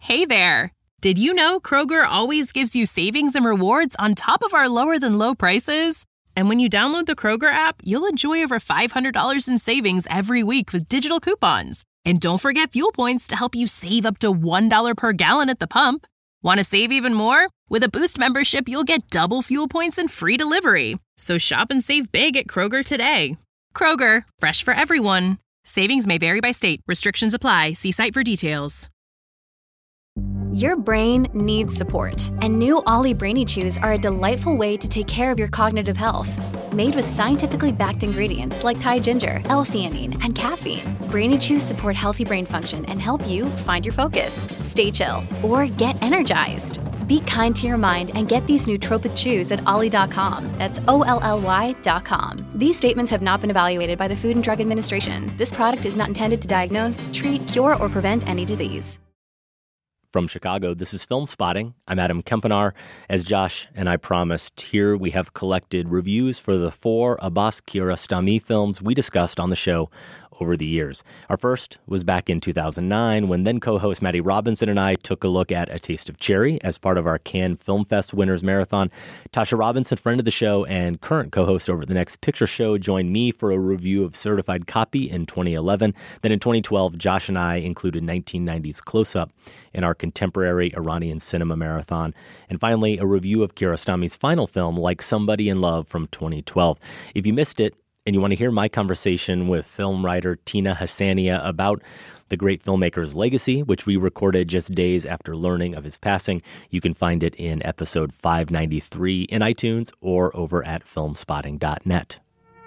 Hey there! Did you know Kroger always gives you savings and rewards on top of our lower-than-low prices? And when you download the Kroger app, you'll enjoy over $500 in savings every week with digital coupons. And don't forget fuel points to help you save up to $1 per gallon at the pump. Want to save even more? With a Boost membership, you'll get double fuel points and free delivery. So shop and save big at Kroger today. Kroger, fresh for everyone. Savings may vary by state. Restrictions apply. See site for details. Your brain needs support, and new Ollie Brainy Chews are a delightful way to take care of your cognitive health. Made with scientifically backed ingredients like Thai ginger, L-theanine, and caffeine, Brainy Chews support healthy brain function and help you find your focus, stay chill, or get energized. Be kind to your mind and get these nootropic chews at ollie.com. That's OLLY.com. These statements have not been evaluated by the Food and Drug Administration. This product is not intended to diagnose, treat, cure, or prevent any disease. From Chicago, this is Film Spotting. I'm Adam Kempenaar. As Josh and I promised, here we have collected reviews for the 4 Abbas Kiarostami films we discussed on the show over the years. Our first was back in 2009 when then co-host Maddie Robinson and I took a look at A Taste of Cherry as part of our Cannes Film Fest Winners Marathon. Tasha Robinson, friend of the show and current co-host over The Next Picture Show, joined me for a review of Certified Copy in 2011. Then in 2012, Josh and I included 1990's Close Up in our Contemporary Iranian Cinema Marathon. And finally, a review of Kiarostami's final film, Like Somebody in Love, from 2012. If you missed it, and you want to hear my conversation with film writer Tina Hassania about the great filmmaker's legacy, which we recorded just days after learning of his passing, you can find it in episode 593 in iTunes or over at filmspotting.net.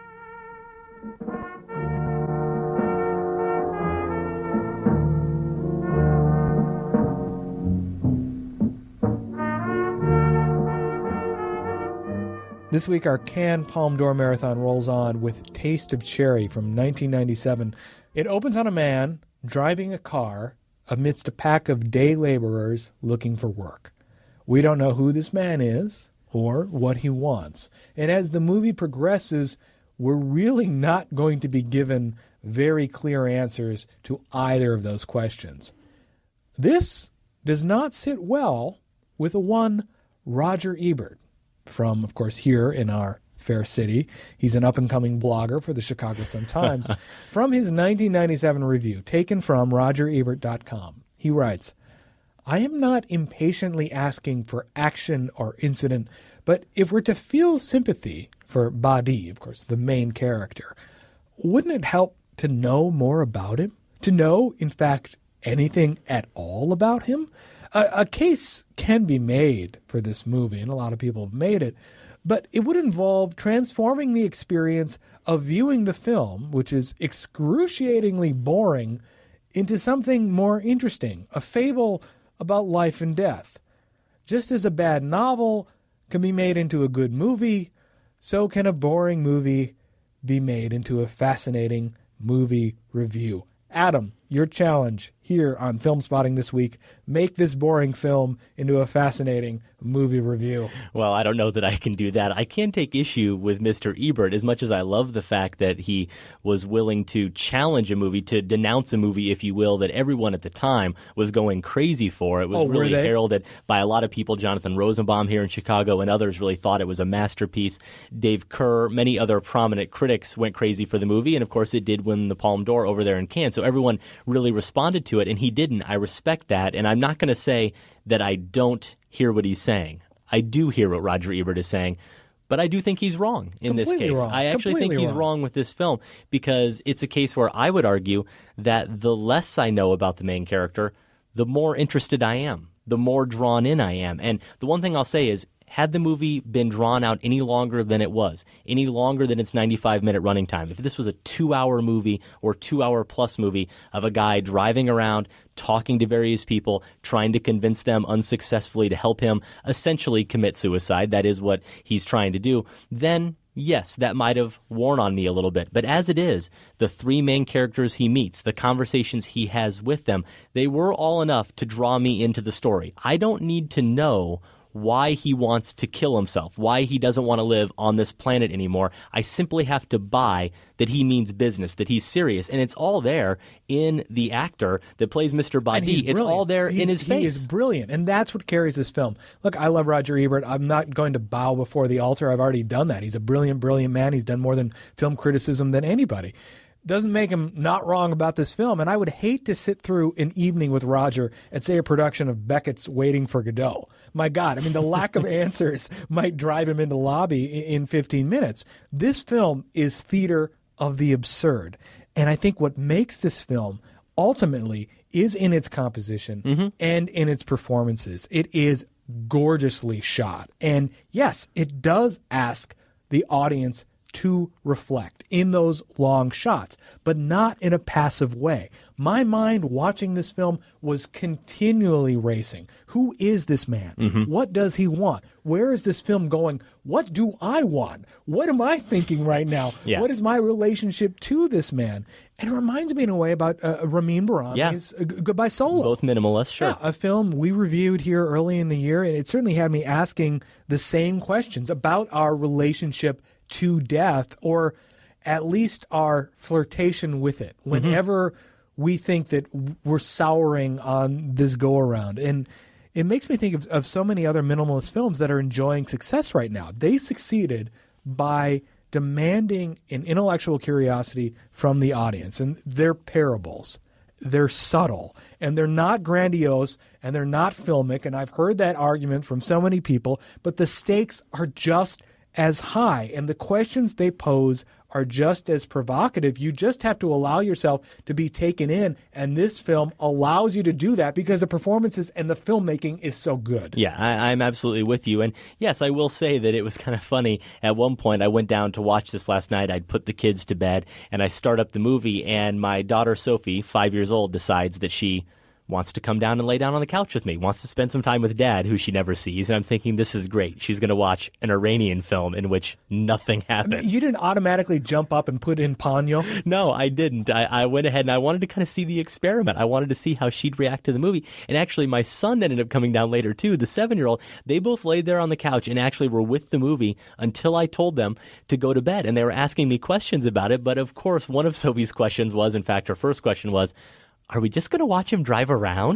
This week, our Cannes Palme d'Or Marathon rolls on with Taste of Cherry from 1997. It opens on a man driving a car amidst a pack of day laborers looking for work. We don't know who this man is or what he wants. And as the movie progresses, we're really not going to be given very clear answers to either of those questions. This does not sit well with a one Roger Ebert. From, of course, here in our fair city. He's an up-and-coming blogger for the Chicago Sun-Times. From his 1997 review, taken from RogerEbert.com, he writes, "I am not impatiently asking for action or incident, but if we're to feel sympathy for Badi, of course, the main character, wouldn't it help to know more about him? To know, in fact, anything at all about him? A case can be made for this movie, and a lot of people have made it, but it would involve transforming the experience of viewing the film, which is excruciatingly boring, into something more interesting, a fable about life and death. Just as a bad novel can be made into a good movie, so can a boring movie be made into a fascinating movie review." Adam, your challenge here on Film Spotting this week, make this boring film into a fascinating movie review. Well, I don't know that I can do that. I can take issue with Mr. Ebert as much as I love the fact that he was willing to challenge a movie, to denounce a movie, if you will, that everyone at the time was going crazy for. It was really heralded by a lot of people. Jonathan Rosenbaum here in Chicago and others really thought it was a masterpiece. Dave Kerr, many other prominent critics went crazy for the movie, and of course it did win the Palme d'Or over there in Cannes. So everyone really responded to it, and he didn't. I respect that, and I'm not going to say that I don't hear what he's saying. I do hear what Roger Ebert is saying, but I do think he's wrong in this case. I actually think he's wrong with this film because it's a case where I would argue that the less I know about the main character, the more interested I am, the more drawn in I am. And the one thing I'll say is, had the movie been drawn out any longer than it was, any longer than its 95-minute running time, if this was a 2-hour movie or 2-hour-plus movie of a guy driving around, talking to various people, trying to convince them unsuccessfully to help him essentially commit suicide, that is what he's trying to do, then yes, that might have worn on me a little bit. But as it is, the 3 main characters he meets, the conversations he has with them, they were all enough to draw me into the story. I don't need to know why he wants to kill himself, why he doesn't want to live on this planet anymore. I simply have to buy that he means business, that he's serious. And it's all there in the actor that plays Mr. Badi. It's all there in his face. He is brilliant, and that's what carries this film. Look, I love Roger Ebert. I'm not going to bow before the altar. I've already done that. He's a brilliant, brilliant man. He's done more than film criticism than anybody. Doesn't make him not wrong about this film, and I would hate to sit through an evening with Roger and say a production of Beckett's Waiting for Godot. My God, I mean, the lack of answers might drive him into lobby in 15 minutes. This film is theater of the absurd, and I think what makes this film ultimately is in its composition and in its performances. It is gorgeously shot, and yes, it does ask the audience to reflect in those long shots, but not in a passive way. My mind watching this film was continually racing. Who is this man? What does he want? Where is this film going? What do I want? What am I thinking right now? Yeah. What is my relationship to this man? And it reminds me in a way about Ramin Bahrami's Goodbye Solo. Both minimalist, sure. Yeah, a film we reviewed here early in the year, and it certainly had me asking the same questions about our relationship to death, or at least our flirtation with it whenever we think that we're souring on this go-around. And it makes me think of so many other minimalist films that are enjoying success right now. They succeeded by demanding an intellectual curiosity from the audience, and they're parables. They're subtle, and they're not grandiose, and they're not filmic, and I've heard that argument from so many people, but the stakes are just as high, and the questions they pose are just as provocative. You just have to allow yourself to be taken in, and this film allows you to do that because the performances and the filmmaking is so good. Yeah, I'm absolutely with you. And yes, I will say that it was kind of funny. At one point, I went down to watch this last night. I'd put the kids to bed, and I start up the movie, and my daughter, Sophie, 5 years old, decides that she wants to come down and lay down on the couch with me, wants to spend some time with Dad, who she never sees. And I'm thinking, this is great. She's going to watch an Iranian film in which nothing happens. I mean, you didn't automatically jump up and put in Ponyo? No, I didn't. I went ahead and I wanted to kind of see the experiment. I wanted to see how she'd react to the movie. And actually, my son ended up coming down later, too, the 7-year-old. They both laid there on the couch and actually were with the movie until I told them to go to bed. And they were asking me questions about it. But, of course, one of Sophie's questions was, in fact, her first question was, are we just going to watch him drive around?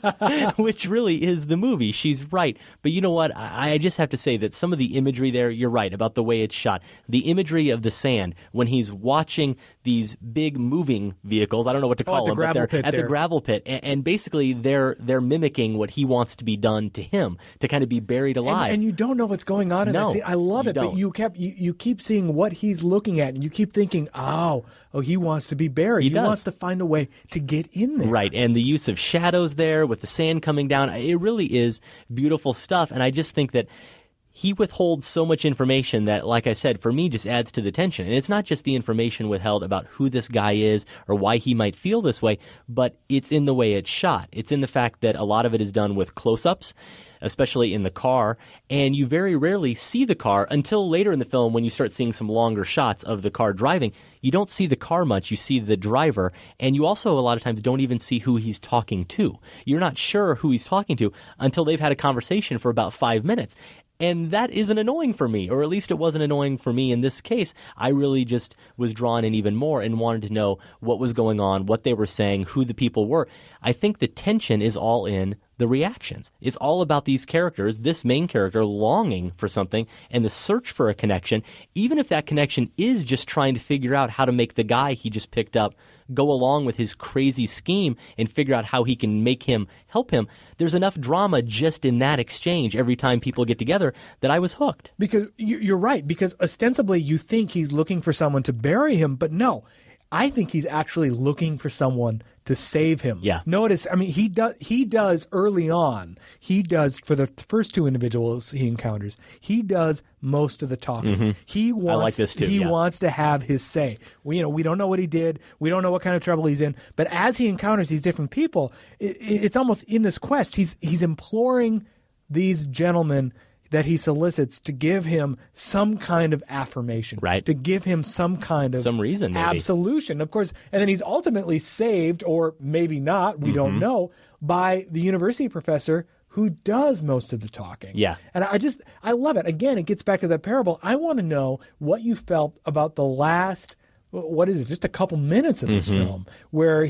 Which really is the movie. She's right. But you know what? I just have to say that some of the imagery there, you're right about the way it's shot. The imagery of the sand when he's watching these big moving vehicles, I don't know what to call them, but they're at the gravel pit. And basically they're mimicking what he wants to be done to him, to kind of be buried alive. And you don't know what's going on in that scene. I love it, but you keep seeing what he's looking at, and you keep thinking, oh, he wants to be buried. He wants to find a way to get in there. Right, and the use of shadows there with the sand coming down, it really is beautiful stuff. And I just think that he withholds so much information that, like I said, for me just adds to the tension. And it's not just the information withheld about who this guy is or why he might feel this way, but it's in the way it's shot. It's in the fact that a lot of it is done with close-ups, especially in the car, and you very rarely see the car until later in the film when you start seeing some longer shots of the car driving. You don't see the car much, you see the driver, and you also a lot of times don't even see who he's talking to. You're not sure who he's talking to until they've had a conversation for about 5 minutes. And that isn't annoying for me, or at least it wasn't annoying for me in this case. I really just was drawn in even more and wanted to know what was going on, what they were saying, who the people were. I think the tension is all in the reactions. It's all about these characters, this main character longing for something and the search for a connection, even if that connection is just trying to figure out how to make the guy he just picked up go along with his crazy scheme and figure out how he can make him help him. There's enough drama just in that exchange every time people get together that I was hooked. Because you're right, because ostensibly you think he's looking for someone to bury him, but no, I think he's actually looking for someone to save him. Yeah. Notice, I mean, he does early on, he does for the first two individuals he encounters, he does most of the talking. He wants, I like this too, he wants to have his say. We don't know what he did. We don't know what kind of trouble he's in. But as he encounters these different people, it's almost in this quest, he's imploring these gentlemen that he solicits to give him some kind of affirmation, right? To give him some kind of reason, maybe. Absolution, of course. And then he's ultimately saved, or maybe not, we don't know, by the university professor who does most of the talking. Yeah. And I love it. Again, it gets back to that parable. I want to know what you felt about the last, what is it, just a couple minutes of this film, where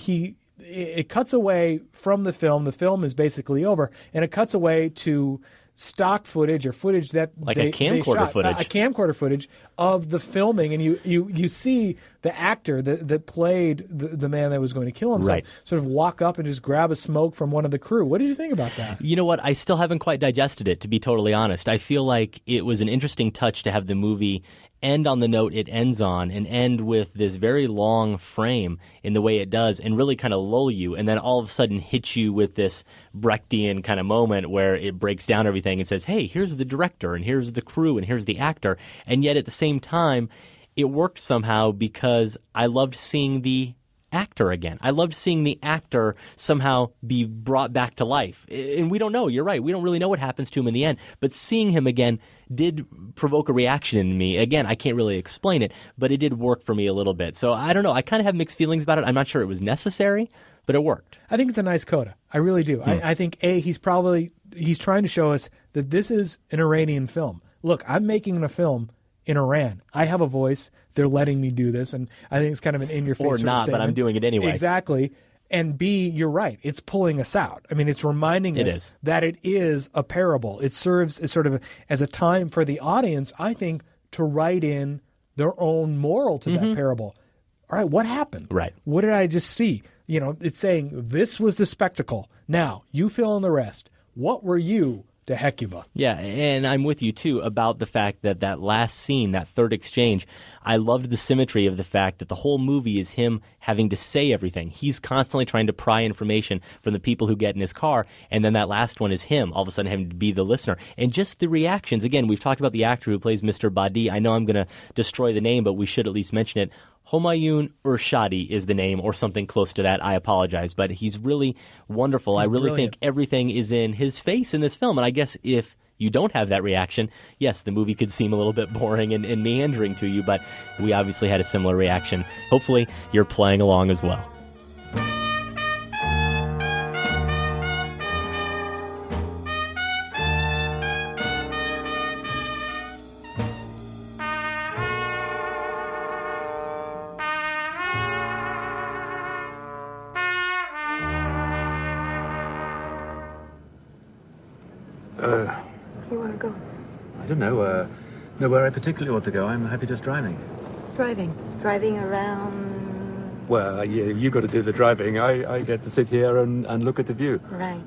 it cuts away from the film. The film is basically over, and it cuts away to stock footage or footage that like they a camcorder shot, footage, a camcorder footage of the filming, and you see the actor that played the man that was going to kill himself right. sort of walk up and just grab a smoke from one of the crew. What did you think about that? You know what? I still haven't quite digested it, to be totally honest. I feel like it was an interesting touch to have the movie end on the note it ends on and end with this very long frame in the way it does and really kind of lull you and then all of a sudden hit you with this Brechtian kind of moment where it breaks down everything and says, hey, here's the director and here's the crew and here's the actor. And yet at the same time, it worked somehow because I loved seeing the actor again. I loved seeing the actor somehow be brought back to life. And we don't know. You're right. We don't really know what happens to him in the end. But seeing him again did provoke a reaction in me. Again, I can't really explain it, but it did work for me a little bit. So I don't know. I kind of have mixed feelings about it. I'm not sure it was necessary, but it worked. I think it's a nice coda. I really do. I think, he's trying to show us that this is an Iranian film. Look, I'm making a film in Iran. I have a voice. They're letting me do this, and I think it's kind of an in-your-face or sort not, of statement. But I'm doing it anyway. Exactly. And B, you're right. It's pulling us out. I mean, it's reminding us that it is a parable. It serves as sort of as a time for the audience, I think, to write in their own moral to that parable. All right, what happened? Right. What did I just see? It's saying this was the spectacle. Now, you fill in the rest. What were you to Hecuba? Yeah, and I'm with you, too, about the fact that last scene, that third exchange, I loved the symmetry of the fact that the whole movie is him having to say everything. He's constantly trying to pry information from the people who get in his car, and then that last one is him, all of a sudden having to be the listener. And just the reactions. Again, we've talked about the actor who plays Mr. Badi. I know I'm going to destroy the name, but we should at least mention it. Homayun Urshadi is the name, or something close to that. I apologize, but he's really wonderful. I really think everything is in his face in this film, and I guess if you don't have that reaction, yes, the movie could seem a little bit boring and meandering to you, but we obviously had a similar reaction. Hopefully, you're playing along as well. You want to go? I don't know. Nowhere I particularly want to go. I'm happy just driving. Driving around. Well, you got to do the driving. I get to sit here and look at the view. Right.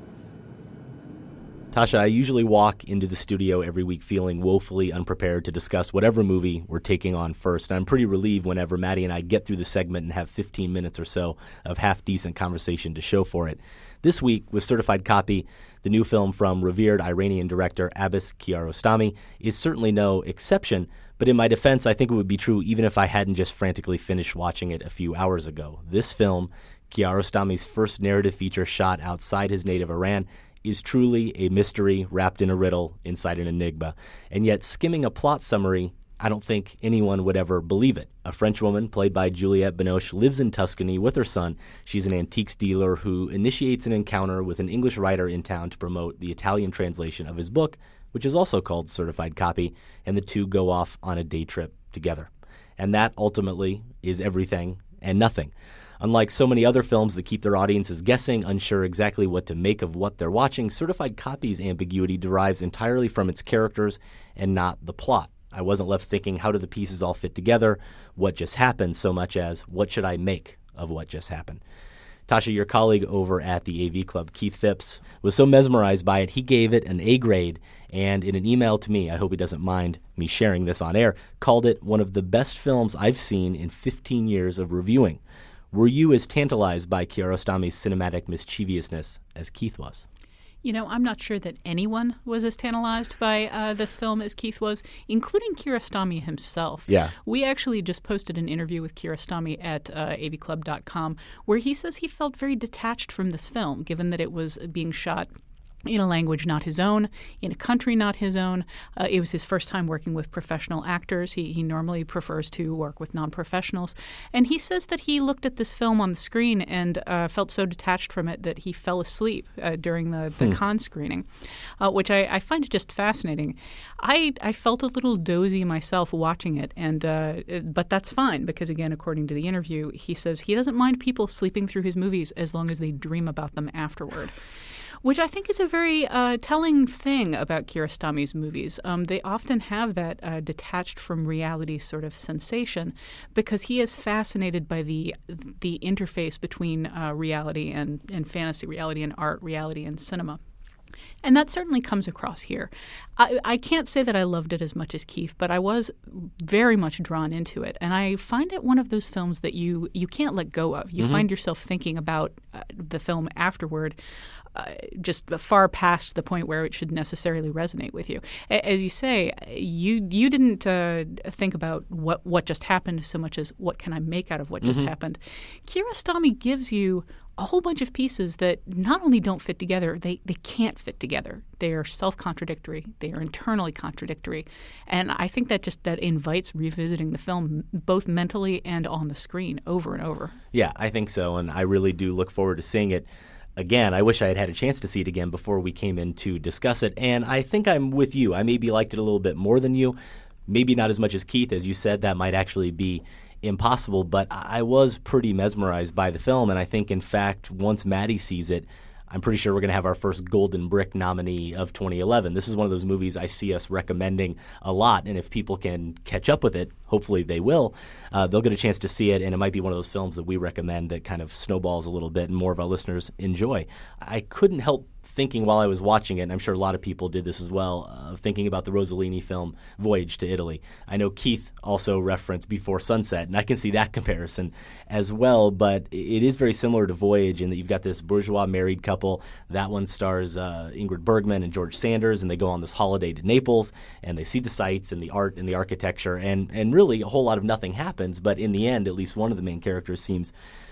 Tasha, I usually walk into the studio every week feeling woefully unprepared to discuss whatever movie we're taking on first. I'm pretty relieved whenever Maddie and I get through the segment and have 15 minutes or so of half-decent conversation to show for it. This week, with Certified Copy, the new film from revered Iranian director Abbas Kiarostami is certainly no exception, but in my defense, I think it would be true even if I hadn't just frantically finished watching it a few hours ago. This film, Kiarostami's first narrative feature shot outside his native Iran, is truly a mystery wrapped in a riddle inside an enigma. And yet, skimming a plot summary, I don't think anyone would ever believe it. A French woman, played by Juliette Binoche, lives in Tuscany with her son. She's an antiques dealer who initiates an encounter with an English writer in town to promote the Italian translation of his book, which is also called Certified Copy, and the two go off on a day trip together. And that, ultimately, is everything and nothing. Unlike so many other films that keep their audiences guessing, unsure exactly what to make of what they're watching, Certified Copy's ambiguity derives entirely from its characters and not the plot. I wasn't left thinking, how do the pieces all fit together? What just happened? So much as, what should I make of what just happened? Tasha, your colleague over at the AV Club, Keith Phipps, was so mesmerized by it, he gave it an A grade, and in an email to me, I hope he doesn't mind me sharing this on air, called it one of the best films I've seen in 15 years of reviewing. Were you as tantalized by Kiarostami's cinematic mischievousness as Keith was? You know, I'm not sure that anyone was as tantalized by this film as Keith was, including Kiarostami himself. Yeah. We actually just posted an interview with Kiarostami at avclub.com where he says he felt very detached from this film, given that it was being shot in a language not his own, in a country not his own. It was his first time working with professional actors. He normally prefers to work with non-professionals. And he says that he looked at this film on the screen and felt so detached from it that he fell asleep during the Cannes screening, which I find just fascinating. I felt a little dozy myself watching it, but that's fine because, again, according to the interview, he says he doesn't mind people sleeping through his movies as long as they dream about them afterward. Which I think is a very telling thing about Kiarostami's movies. They often have that detached from reality sort of sensation because he is fascinated by the interface between reality and fantasy, reality and art, reality and cinema. And that certainly comes across here. I can't say that I loved it as much as Keith, but I was very much drawn into it. And I find it one of those films that you can't let go of. You find yourself thinking about the film afterward, just far past the point where it should necessarily resonate with you. As you say, you didn't think about what just happened so much as what can I make out of what just happened. Kiarostami gives you a whole bunch of pieces that not only don't fit together, they can't fit together. They are self-contradictory. They are internally contradictory. And I think that invites revisiting the film both mentally and on the screen over and over. Yeah, I think so, and I really do look forward to seeing it again. I wish I had had a chance to see it again before we came in to discuss it, and I think I'm with you. I maybe liked it a little bit more than you, maybe not as much as Keith. As you said, that might actually be impossible, but I was pretty mesmerized by the film, and I think, in fact, once Maddie sees it, I'm pretty sure we're going to have our first Golden Brick nominee of 2011. This is one of those movies I see us recommending a lot, and if people can catch up with it, hopefully they will, they'll get a chance to see it, and it might be one of those films that we recommend that kind of snowballs a little bit and more of our listeners enjoy. I couldn't help thinking while I was watching it, and I'm sure a lot of people did this as well, thinking about the Rossellini film Voyage to Italy. I know Keith also referenced Before Sunset, and I can see that comparison as well, but it is very similar to Voyage in that you've got this bourgeois married couple. That one stars Ingrid Bergman and George Sanders, and they go on this holiday to Naples, and they see the sights and the art and the architecture, and really a whole lot of nothing happens, but in the end, at least one of the main characters seems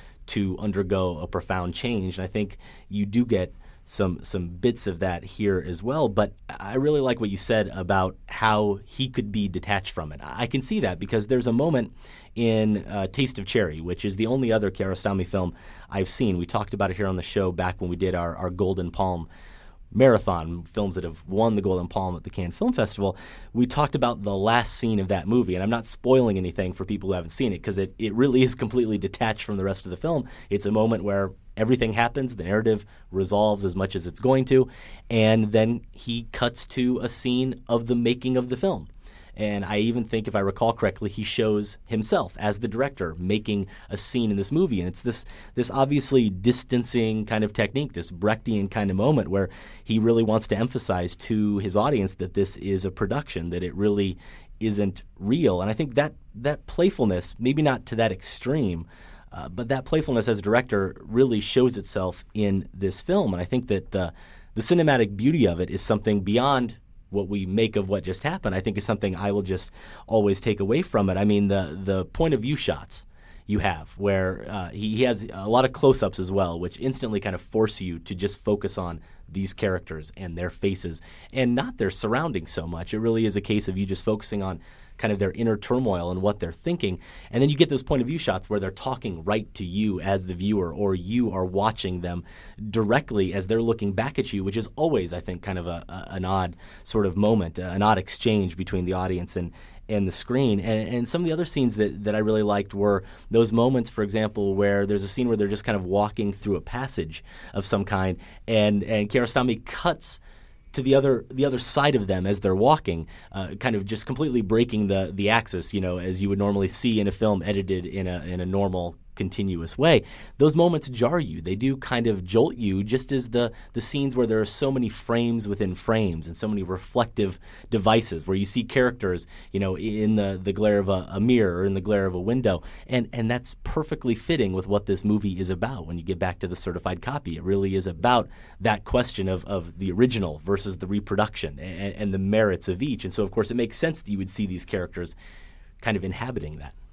to undergo a profound change, and I think you do get some bits of that here as well. But I really like what you said about how he could be detached from it. I can see that because there's a moment in Taste of Cherry, which is the only other Kiarostami film I've seen. We talked about it here on the show back when we did our Golden Palm marathon, films that have won the Golden Palm at the Cannes Film Festival. We talked about the last scene of that movie, and I'm not spoiling anything for people who haven't seen it because it really is completely detached from the rest of the film. It's a moment where everything happens, the narrative resolves as much as it's going to, and then he cuts to a scene of the making of the film. And I even think, if I recall correctly, he shows himself as the director making a scene in this movie. And it's this obviously distancing kind of technique, this Brechtian kind of moment where he really wants to emphasize to his audience that this is a production, that it really isn't real. And I think that playfulness, maybe not to that extreme, but that playfulness as a director really shows itself in this film. And I think that the cinematic beauty of it is something beyond what we make of what just happened. I think is something I will just always take away from it. I mean, the point of view shots you have where he has a lot of close-ups as well, which instantly kind of force you to just focus on these characters and their faces and not their surroundings so much. It really is a case of you just focusing on kind of their inner turmoil and what they're thinking. And then you get those point of view shots where they're talking right to you as the viewer, or you are watching them directly as they're looking back at you, which is always, I think, kind of an odd sort of moment, an odd exchange between the audience and the screen. And some of the other scenes that I really liked were those moments, for example, where there's a scene where they're just kind of walking through a passage of some kind, and Kiarostami cuts to the other side of them as they're walking, kind of just completely breaking the axis, as you would normally see in a film edited in a normal continuous way. Those moments jar you. They do kind of jolt you, just as the scenes where there are so many frames within frames and so many reflective devices where you see characters, in the glare of a mirror or in the glare of a window. And that's perfectly fitting with what this movie is about. When you get back to the certified copy, it really is about that question of the original versus the reproduction and the merits of each. And so, of course, it makes sense that you would see these characters kind of inhabiting that.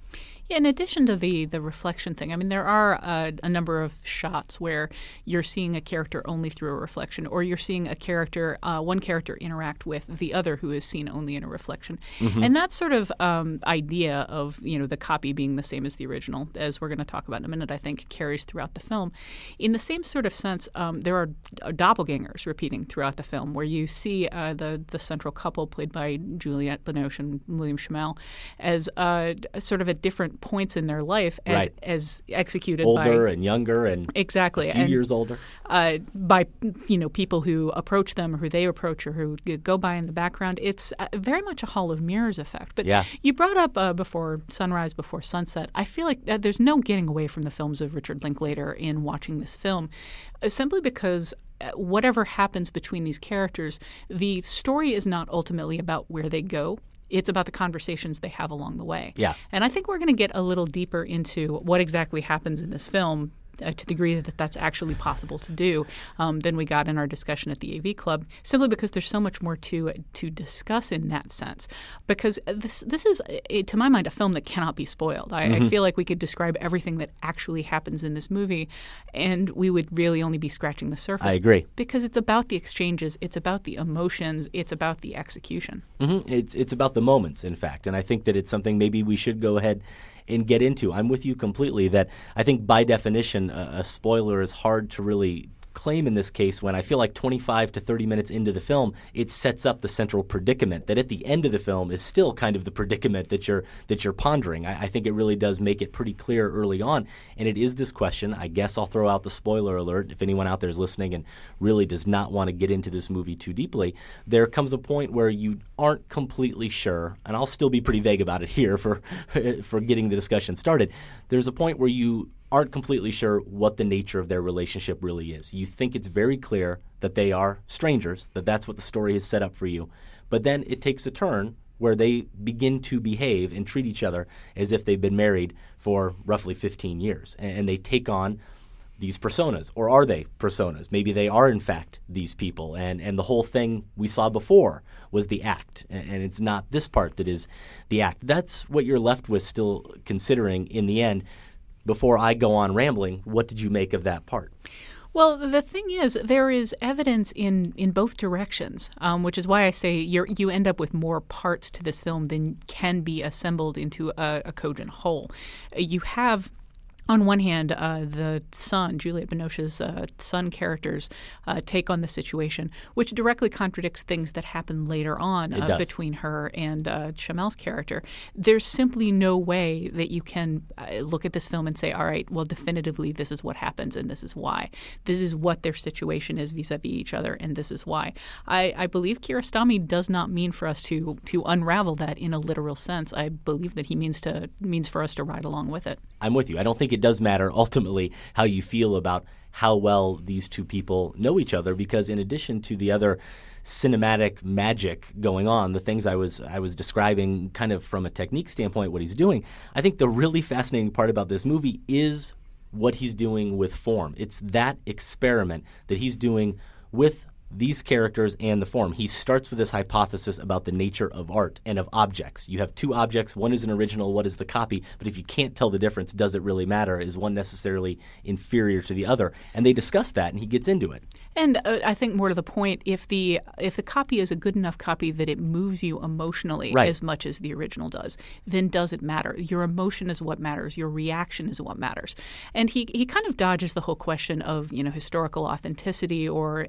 In addition to the reflection thing, I mean, there are a number of shots where you're seeing a character only through a reflection, or you're seeing a character, one character interact with the other who is seen only in a reflection. Mm-hmm. And that sort of idea of, the copy being the same as the original, as we're going to talk about in a minute, I think carries throughout the film. In the same sort of sense, there are doppelgangers repeating throughout the film, where you see the central couple played by Juliette Binoche and William Shamel as sort of at different points in their life as executed older by, and younger and exactly a few years older by people who approach them or who they approach or who go by in the background. It's very much a Hall of Mirrors effect. But you brought up before sunrise, before sunset. I feel like there's no getting away from the films of Richard Linklater in watching this film, simply because whatever happens between these characters, the story is not ultimately about where they go. It's about the conversations they have along the way. Yeah. And I think we're going to get a little deeper into what exactly happens in this film to the degree that that's actually possible to do than we got in our discussion at the AV Club, simply because there's so much more to discuss in that sense. Because this is, to my mind, a film that cannot be spoiled. I feel like we could describe everything that actually happens in this movie, and we would really only be scratching the surface. I agree. Because it's about the exchanges, it's about the emotions, it's about the execution. Mm-hmm. It's about the moments, in fact, and I think that it's something maybe we should go ahead and get into. I'm with you completely that I think by definition a spoiler is hard to really claim in this case when I feel like 25 to 30 minutes into the film, it sets up the central predicament that at the end of the film is still kind of the predicament that you're pondering. I think it really does make it pretty clear early on, and it is this question. I guess I'll throw out the spoiler alert if anyone out there is listening and really does not want to get into this movie too deeply. There comes a point where you aren't completely sure, and I'll still be pretty vague about it here for getting the discussion started. There's a point where you aren't completely sure what the nature of their relationship really is. You think it's very clear that they are strangers, that that's what the story has set up for you. But then it takes a turn where they begin to behave and treat each other as if they've been married for roughly 15 years. And they take on these personas. Or are they personas? Maybe they are, in fact, these people. And the whole thing we saw before was the act. And it's not this part that is the act. That's what you're left with still considering in the end. Before I go on rambling, what did you make of that part? Well, the thing is, there is evidence in both directions, which is why I say you end up with more parts to this film than can be assembled into a cogent whole. You have, on one hand, the son, Juliette Binoche's son characters, take on the situation, which directly contradicts things that happen later on between her and Shamel's character. There's simply no way that you can look at this film and say, all right, well, definitively this is what happens and this is why. This is what their situation is vis-a-vis each other, and this is why. I believe Kiarostami does not mean for us to unravel that in a literal sense. I believe that he means for us to ride along with it. I'm with you. I don't think it does matter ultimately how you feel about how well these two people know each other, because in addition to the other cinematic magic going on, the things I was describing kind of from a technique standpoint, what he's doing, I think the really fascinating part about this movie is what he's doing with form. It's that experiment that he's doing with these characters and the form. He starts with this hypothesis about the nature of art and of objects. You have two objects. One is an original, one is the copy. But if you can't tell the difference, does it really matter? Is one necessarily inferior to the other? And they discuss that, and he gets into it. And I think more to the point, if the copy is a good enough copy that it moves you emotionally as much as the original does, then does it matter? Your emotion is what matters. Your reaction is what matters. And he kind of dodges the whole question of historical authenticity or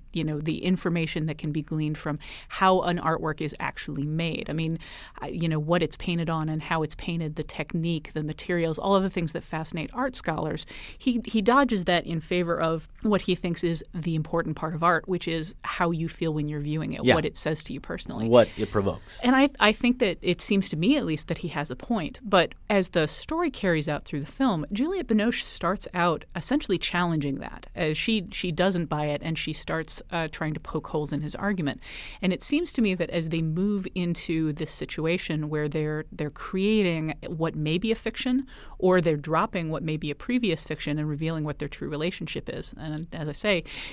the information that can be gleaned from how an artwork is actually made. I mean, what it's painted on and how it's painted, the technique, the materials, all of the things that fascinate art scholars. He dodges that in favor of what he thinks is the important part of art, which is how you feel when you're viewing it, what it says to you personally. What it provokes. And I think that it seems to me, at least, that he has a point. But as the story carries out through the film, Juliette Binoche starts out essentially challenging that. As she doesn't buy it, and she starts trying to poke holes in his argument. And it seems to me that as they move into this situation where they're creating what may be a fiction, or they're dropping what may be a previous fiction and revealing what their true relationship is. And as I say,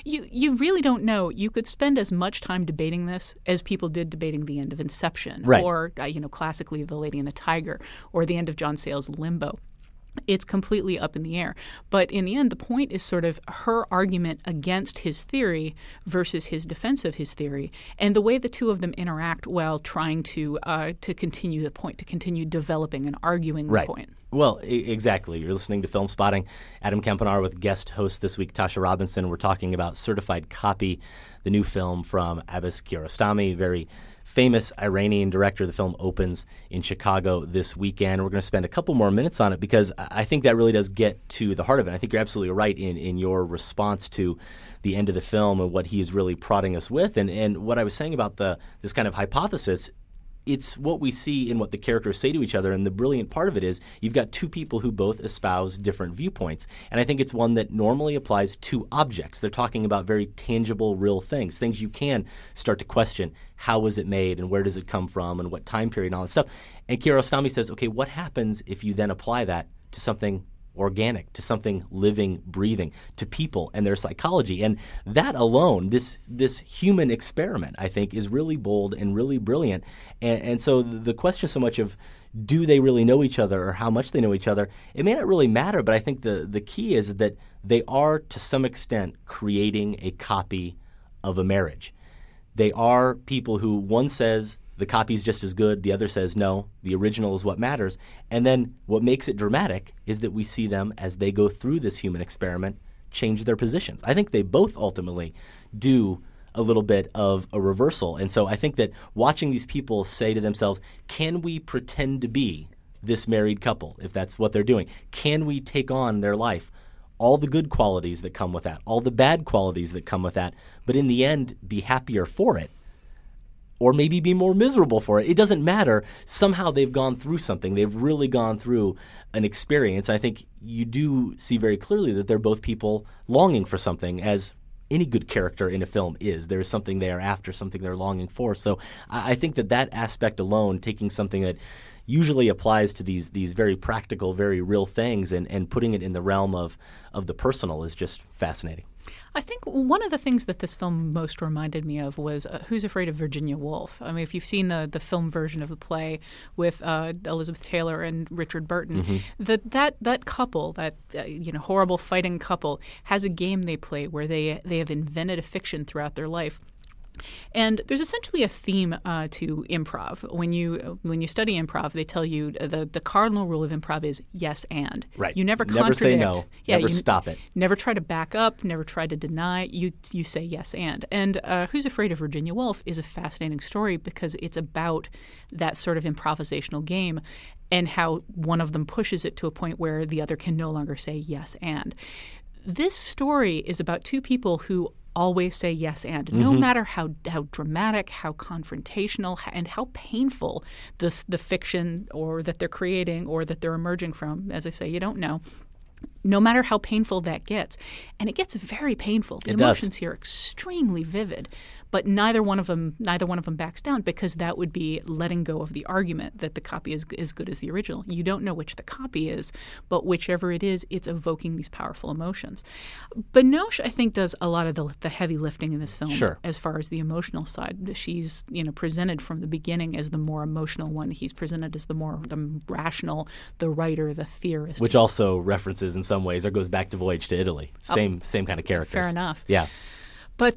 You really don't know. You could spend as much time debating this as people did debating the end of Inception, right. or classically The Lady and the Tiger, or the end of John Sayles' Limbo. It's completely up in the air. But in the end, the point is sort of her argument against his theory versus his defense of his theory, and the way the two of them interact while trying to continue the point, to continue developing and arguing the point. Well, exactly. You're listening to Film Spotting. Adam Kempenaar with guest host this week, Tasha Robinson. We're talking about Certified Copy, the new film from Abbas Kiarostami, very famous Iranian director. The film opens in Chicago this weekend. We're going to spend a couple more minutes on it because I think that really does get to the heart of it. I think you're absolutely right in your response to the end of the film and what he is really prodding us with. And what I was saying about this kind of hypothesis, it's what we see in what the characters say to each other. And the brilliant part of it is you've got two people who both espouse different viewpoints. And I think it's one that normally applies to objects. They're talking about very tangible, real things you can start to question. How was it made and where does it come from and what time period and all that stuff. And Kiarostami says, okay, what happens if you then apply that to something organic, to something living, breathing, to people and their psychology? And that alone, this human experiment, I think, is really bold and really brilliant. And so the question so much of do they really know each other or how much they know each other, it may not really matter, but I think the key is that they are, to some extent, creating a copy of a marriage. They are people who one says the copy is just as good, the other says no, the original is what matters. And then what makes it dramatic is that we see them, as they go through this human experiment, change their positions. I think they both ultimately do a little bit of a reversal. And so I think that watching these people say to themselves, can we pretend to be this married couple, if that's what they're doing? Can we take on their life? All the good qualities that come with that, all the bad qualities that come with that, but in the end, be happier for it, or maybe be more miserable for it. It doesn't matter. Somehow they've gone through something. They've really gone through an experience. I think you do see very clearly that they're both people longing for something, as any good character in a film is. There is something they are after, something they're longing for. So I think that aspect alone, taking something that usually applies to these very practical, very real things and putting it in the realm of the personal is just fascinating. I think one of the things that this film most reminded me of was Who's Afraid of Virginia Woolf? I mean, if you've seen the film version of the play with Elizabeth Taylor and Richard Burton, that couple, that horrible fighting couple, has a game they play where they have invented a fiction throughout their life. And there's essentially a theme to improv. When you study improv, they tell you the cardinal rule of improv is yes and. Right. You never contradict. Never say no. Yeah, never stop it. Never try to back up. Never try to deny. You say yes and. And Who's Afraid of Virginia Woolf is a fascinating story because it's about that sort of improvisational game and how one of them pushes it to a point where the other can no longer say yes and. This story is about two people who always say yes and, no matter how dramatic, how confrontational, and how painful the fiction or that they're creating or that they're emerging from. As I say, you don't know. No matter how painful that gets. And it gets very painful. The emotions here are extremely vivid. But neither one of them backs down because that would be letting go of the argument that the copy is as good as the original. You don't know which the copy is, but whichever it is, it's evoking these powerful emotions. Binoche, I think, does a lot of the heavy lifting in this film as far as the emotional side. She's presented from the beginning as the more emotional one. He's presented as the rational, the writer, the theorist. Which also references in some ways or goes back to Voyage to Italy. Same kind of characters. Fair enough. Yeah. But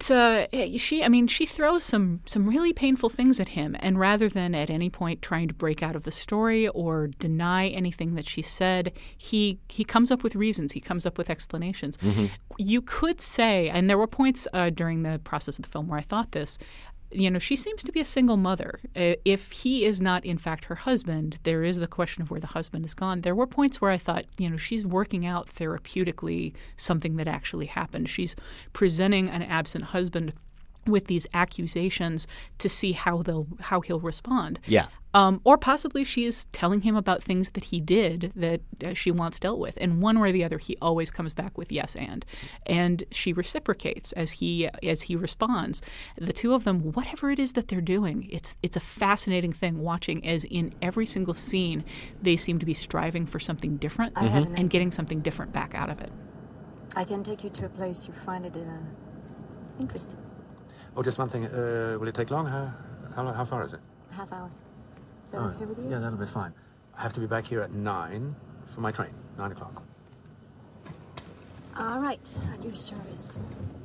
she throws some really painful things at him, and rather than at any point trying to break out of the story or deny anything that she said, he comes up with reasons. He comes up with explanations. You could say, and there were points during the process of the film where I thought this, she seems to be a single mother. If he is not, in fact, her husband, there is the question of where the husband is gone. There were points where I thought, she's working out therapeutically something that actually happened. She's presenting an absent husband with these accusations to see how he'll respond. Yeah. Or possibly she is telling him about things that he did that she wants dealt with. And one way or the other, he always comes back with yes and she reciprocates as he responds. The two of them, whatever it is that they're doing, it's a fascinating thing watching as in every single scene they seem to be striving for something different and getting something different back out of it. I can take you to a place you find it in Interesting. Oh, just one thing. Will it take long? How far is it? Half hour. Is that okay with you? Yeah, that'll be fine. I have to be back here at 9 for my train. 9 o'clock. All right. At your service.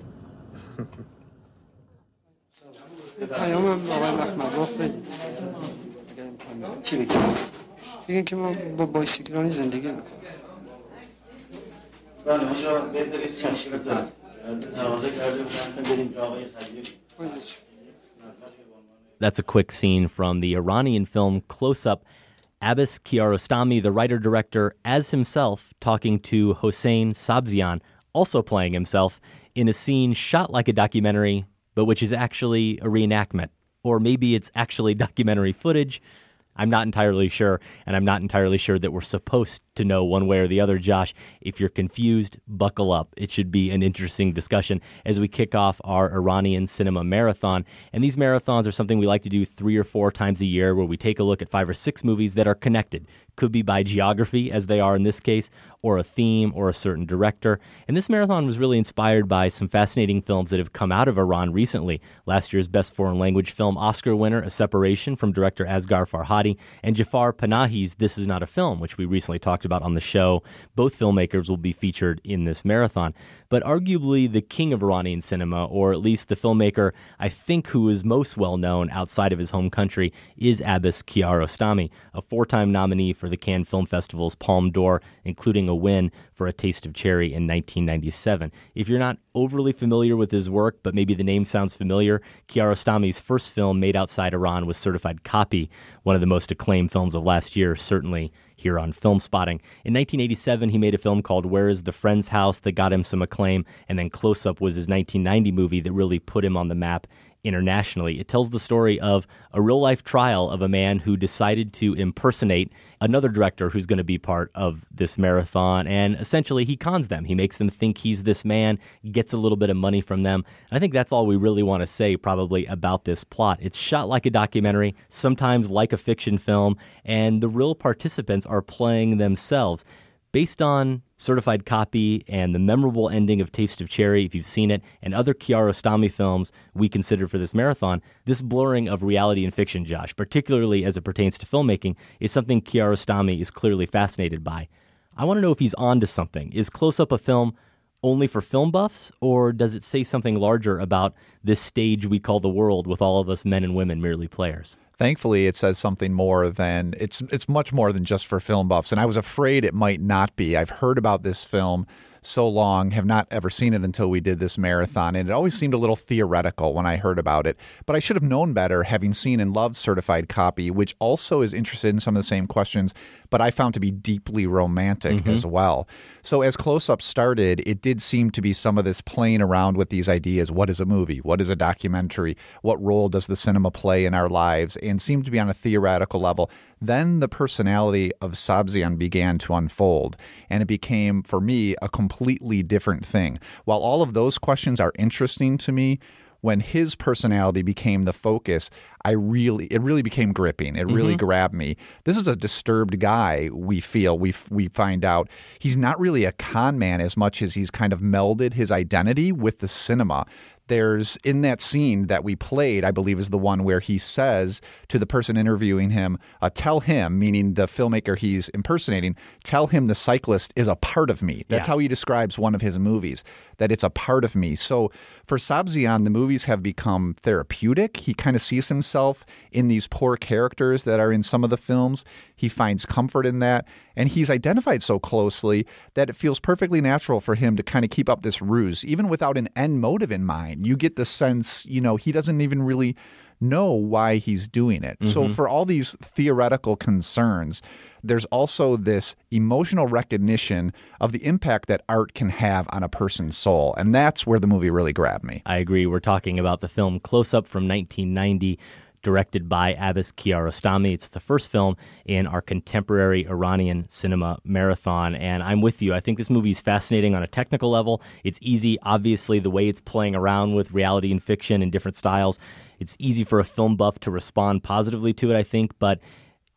پیامم آقای مخمرباف بدید دیگه امکان چی بگیم؟ بگیم که ما با بایسیکلانی زندگی میکنیم. بله ما بهتری چشم دارم تقاضا کرده بودن بریم به آقای خلیلی. That's a quick scene from the Iranian film Close Up. Abbas Kiarostami, the writer-director, as himself, talking to Hossein Sabzian, also playing himself, in a scene shot like a documentary, but which is actually a reenactment. Or maybe it's actually documentary footage. I'm not entirely sure, and I'm not entirely sure that we're supposed to know one way or the other, Josh. If you're confused, buckle up. It should be an interesting discussion as we kick off our Iranian cinema marathon. And these marathons are something we like to do 3 or 4 times a year, where we take a look at 5 or 6 movies that are connected. Could be by geography, as they are in this case, or a theme, or a certain director. And this marathon was really inspired by some fascinating films that have come out of Iran recently. Last year's Best Foreign Language Film Oscar winner, A Separation, from director Asghar Farhadi, and Jafar Panahi's This Is Not a Film, which we recently talked about on the show. Both filmmakers will be featured in this marathon. But arguably the king of Iranian cinema, or at least the filmmaker I think who is most well known outside of his home country, is Abbas Kiarostami, a 4-time nominee for the Cannes Film Festival's Palme d'Or, including a win for A Taste of Cherry in 1997. If you're not overly familiar with his work, but maybe the name sounds familiar, Kiarostami's first film made outside Iran was Certified Copy, one of the most acclaimed films of last year, certainly here on Film Spotting. In 1987, he made a film called Where is the Friend's House that got him some acclaim, and then Close Up was his 1990 movie that really put him on the map internationally. It tells the story of a real-life trial of a man who decided to impersonate another director who's going to be part of this marathon, and essentially he cons them. He makes them think he's this man, gets a little bit of money from them. And I think that's all we really want to say probably about this plot. It's shot like a documentary, sometimes like a fiction film, and the real participants are playing themselves. Based on Certified Copy and the memorable ending of Taste of Cherry, if you've seen it, and other Kiarostami films we consider for this marathon, this blurring of reality and fiction, Josh, particularly as it pertains to filmmaking, is something Kiarostami is clearly fascinated by. I want to know if he's on to something. Is Close Up a film only for film buffs, or does it say something larger about this stage we call the world with all of us men and women merely players? Thankfully, it says something more than it's much more than just for film buffs. And I was afraid it might not be. I've heard about this film so long, have not ever seen it until we did this marathon. And it always seemed a little theoretical when I heard about it. But I should have known better, having seen and loved Certified Copy, which also is interested in some of the same questions, but I found to be deeply romantic as well. So as Close Up started, it did seem to be some of this playing around with these ideas. What is a movie? What is a documentary? What role does the cinema play in our lives? And seemed to be on a theoretical level. Then the personality of Sabzian began to unfold, and it became, for me, a completely different thing. While all of those questions are interesting to me, when his personality became the focus, it really became gripping. It really grabbed me. This is a disturbed guy, we find out. He's not really a con man as much as he's kind of melded his identity with the cinema. There's, in that scene that we played, I believe is the one where he says to the person interviewing him, tell him, meaning the filmmaker he's impersonating, tell him the cyclist is a part of me. That's how he describes one of his movies, that it's a part of me. So for Sabzian, the movies have become therapeutic. He kind of sees himself in these poor characters that are in some of the films. He finds comfort in that. And he's identified so closely that it feels perfectly natural for him to kind of keep up this ruse, even without an end motive in mind. You get the sense, he doesn't even really know why he's doing it. So for all these theoretical concerns, there's also this emotional recognition of the impact that art can have on a person's soul. And that's where the movie really grabbed me. I agree. We're talking about the film Close Up from 1990, directed by Abbas Kiarostami. It's the first film in our contemporary Iranian cinema marathon, and I'm with you. I think this movie is fascinating on a technical level. It's easy, obviously, the way it's playing around with reality and fiction in different styles. It's easy for a film buff to respond positively to it, I think, but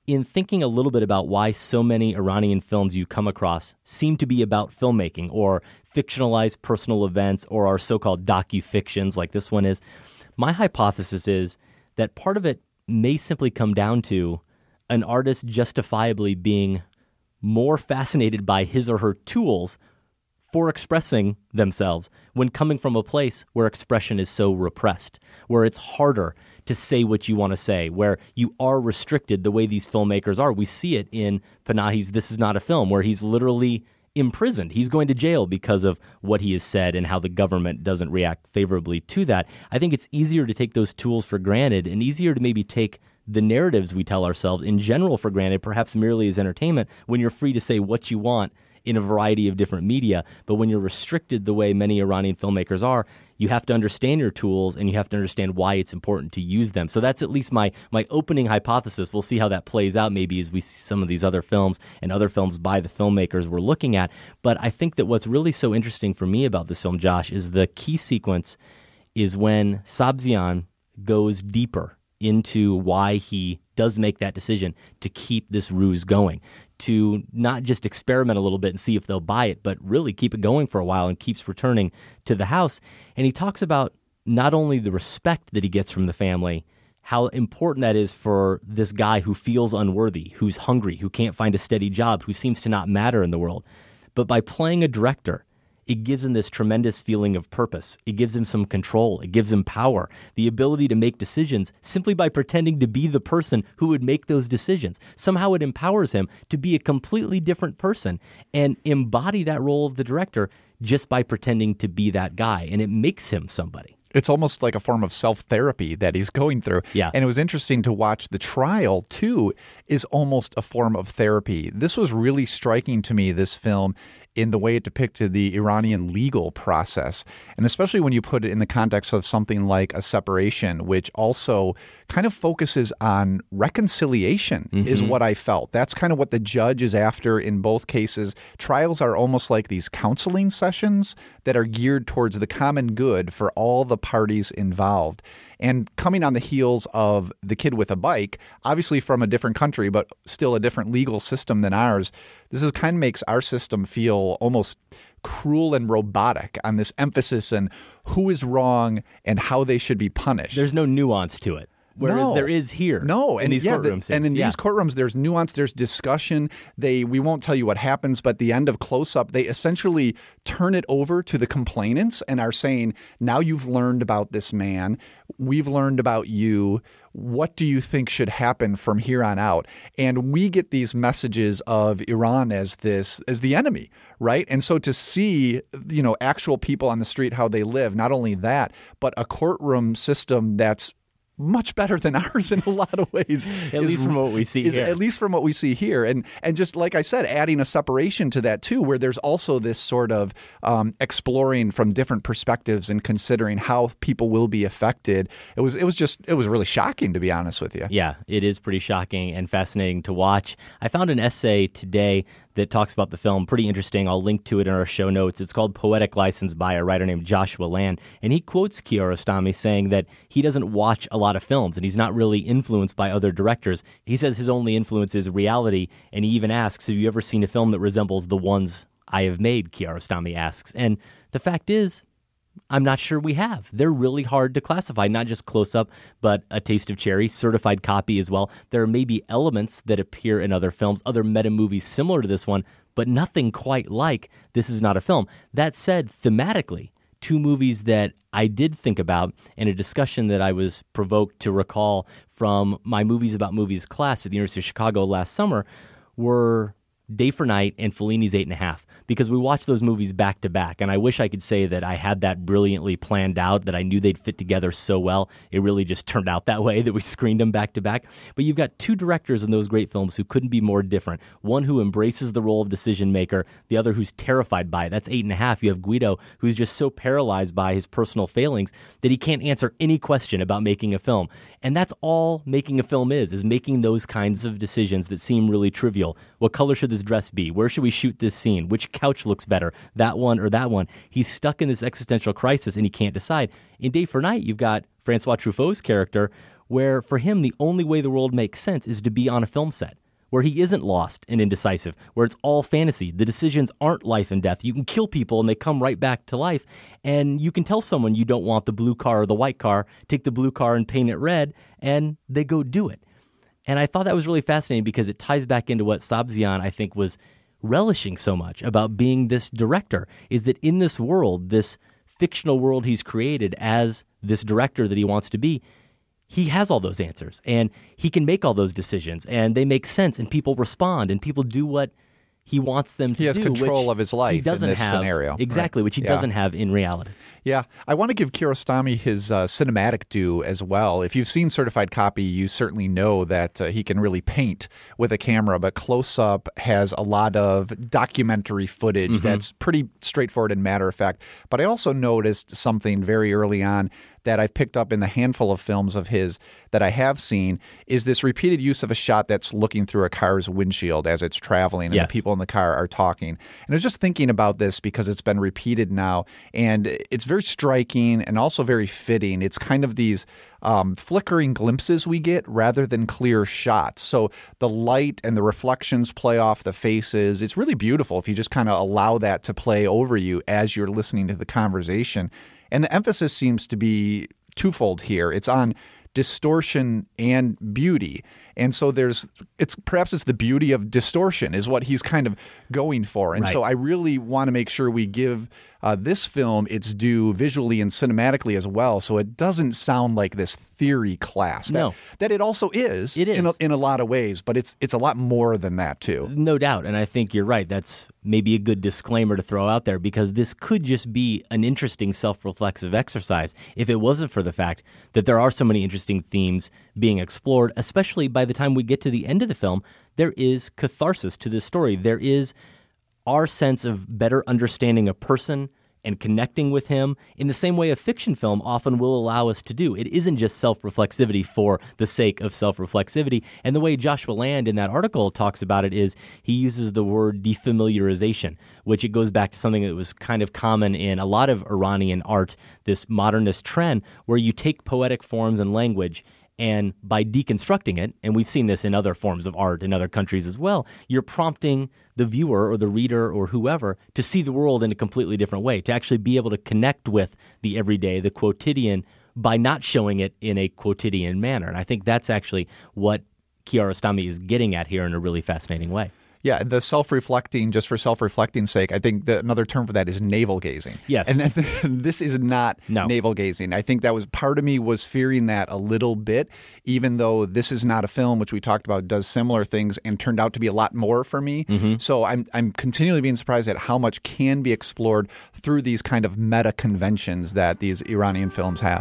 in thinking a little bit about why so many Iranian films you come across seem to be about filmmaking or fictionalized personal events or are so-called docu-fictions like this one is, my hypothesis is that part of it may simply come down to an artist justifiably being more fascinated by his or her tools for expressing themselves when coming from a place where expression is so repressed, where it's harder to say what you want to say, where you are restricted the way these filmmakers are. We see it in Panahi's This Is Not a Film, where he's literally imprisoned. He's going to jail because of what he has said and how the government doesn't react favorably to that. I think it's easier to take those tools for granted and easier to maybe take the narratives we tell ourselves in general for granted, perhaps merely as entertainment, when you're free to say what you want in a variety of different media. But when you're restricted the way many Iranian filmmakers are, you have to understand your tools and you have to understand why it's important to use them. So that's at least my opening hypothesis. We'll see how that plays out maybe as we see some of these other films and other films by the filmmakers we're looking at. But I think that what's really so interesting for me about this film, Josh, is the key sequence is when Sabzian goes deeper into why he does make that decision to keep this ruse going, to not just experiment a little bit and see if they'll buy it, but really keep it going for a while and keeps returning to the house. And he talks about not only the respect that he gets from the family, how important that is for this guy who feels unworthy, who's hungry, who can't find a steady job, who seems to not matter in the world. But by playing a director, it gives him this tremendous feeling of purpose. It gives him some control. It gives him power, the ability to make decisions simply by pretending to be the person who would make those decisions. Somehow it empowers him to be a completely different person and embody that role of the director just by pretending to be that guy. And it makes him somebody. It's almost like a form of self-therapy that he's going through. Yeah. And it was interesting to watch the trial, too, is almost a form of therapy. This was really striking to me, this film, in the way it depicted the Iranian legal process. And especially when you put it in the context of something like a separation, which also kind of focuses on reconciliation, is what I felt. That's kind of what the judge is after in both cases. Trials are almost like these counseling sessions that are geared towards the common good for all the parties involved. And coming on the heels of The Kid with a Bike, obviously from a different country, but still a different legal system than ours, this is kind of makes our system feel almost cruel and robotic on this emphasis on who is wrong and how they should be punished. There's no nuance to it. Whereas there is here. No, in these courtroom scenes. And in these courtrooms, there's nuance, there's discussion. We won't tell you what happens, but the end of Close-Up, they essentially turn it over to the complainants and are saying, now you've learned about this man. We've learned about you. What do you think should happen from here on out? And we get these messages of Iran as the enemy, right? And so to see, actual people on the street, how they live, not only that, but a courtroom system that's much better than ours in a lot of ways. At least from what we see here. At least from what we see here. And just like I said, adding a separation to that too, where there's also this sort of exploring from different perspectives and considering how people will be affected. It was really shocking, to be honest with you. Yeah, it is pretty shocking and fascinating to watch. I found an essay today that talks about the film. Pretty interesting. I'll link to it in our show notes. It's called Poetic License by a writer named Joshua Land. And he quotes Kiarostami saying that he doesn't watch a lot of films and he's not really influenced by other directors. He says his only influence is reality. And he even asks, have you ever seen a film that resembles the ones I have made? Kiarostami asks. And the fact is, I'm not sure we have. They're really hard to classify, not just Close-Up, but A Taste of Cherry, certified copy as well. There may be elements that appear in other films, other meta movies similar to this one, but nothing quite like This Is Not a Film. That said, thematically, two movies that I did think about in a discussion that I was provoked to recall from my Movies About Movies class at the University of Chicago last summer were Day for Night and Fellini's 8.5, because we watched those movies back to back. And I wish I could say that I had that brilliantly planned out, that I knew they'd fit together so well. It really just turned out that way, that we screened them back to back. But you've got two directors in those great films who couldn't be more different. One who embraces the role of decision maker, the other who's terrified by it. That's 8.5. You have Guido, who's just so paralyzed by his personal failings that he can't answer any question about making a film. And that's all making a film is making those kinds of decisions that seem really trivial. What color should this dress be? Where should we shoot this scene? Which couch looks better? That one or that one? He's stuck in this existential crisis and he can't decide. In Day for Night, you've got Francois Truffaut's character where for him the only way the world makes sense is to be on a film set, where he isn't lost and indecisive, where it's all fantasy. The decisions aren't life and death. You can kill people and they come right back to life, and you can tell someone you don't want the blue car or the white car, take the blue car and paint it red, and they go do it. And I thought that was really fascinating because it ties back into what Sabzian, I think, was relishing so much about being this director, is that in this world, this fictional world he's created as this director that he wants to be, he has all those answers and he can make all those decisions and they make sense and people respond and people do what he wants them to do. He has control of his life in this scenario. Exactly, right? Which he doesn't have in reality. Yeah. I want to give Kiarostami his cinematic due as well. If you've seen Certified Copy, you certainly know that he can really paint with a camera, but Close Up has a lot of documentary footage that's pretty straightforward and matter of fact. But I also noticed something very early on that I've picked up in the handful of films of his that I have seen is this repeated use of a shot that's looking through a car's windshield as it's traveling and the people in the car are talking. And I was just thinking about this because it's been repeated now, and it's very striking and also very fitting. It's kind of these flickering glimpses we get rather than clear shots. So the light and the reflections play off the faces. It's really beautiful if you just kind of allow that to play over you as you're listening to the conversation. And the emphasis seems to be twofold here. It's on distortion and beauty. And so perhaps it's the beauty of distortion is what he's kind of going for. And so I really want to make sure we give this film its due visually and cinematically as well, so it doesn't sound like this theory class. That it also is. It is. In a lot of ways, but it's a lot more than that too. No doubt. And I think you're right. That's maybe a good disclaimer to throw out there because this could just be an interesting self-reflexive exercise if it wasn't for the fact that there are so many interesting themes being explored, especially by the time we get to the end of the film. There is catharsis to this story. There is our sense of better understanding a person and connecting with him in the same way a fiction film often will allow us to do. It isn't just self-reflexivity for the sake of self-reflexivity. And the way Joshua Land in that article talks about it is he uses the word defamiliarization, which it goes back to something that was kind of common in a lot of Iranian art, this modernist trend where you take poetic forms and language and by deconstructing it, and we've seen this in other forms of art in other countries as well, you're prompting the viewer or the reader or whoever to see the world in a completely different way, to actually be able to connect with the everyday, the quotidian, by not showing it in a quotidian manner. And I think that's actually what Kiarostami is getting at here in a really fascinating way. Yeah, the self-reflecting, just for self-reflecting's sake, I think that another term for that is navel-gazing. Yes. And this is not navel-gazing. I think that was part of me was fearing that a little bit, even though this is not a film, which we talked about, does similar things and turned out to be a lot more for me. So I'm continually being surprised at how much can be explored through these kind of meta conventions that these Iranian films have.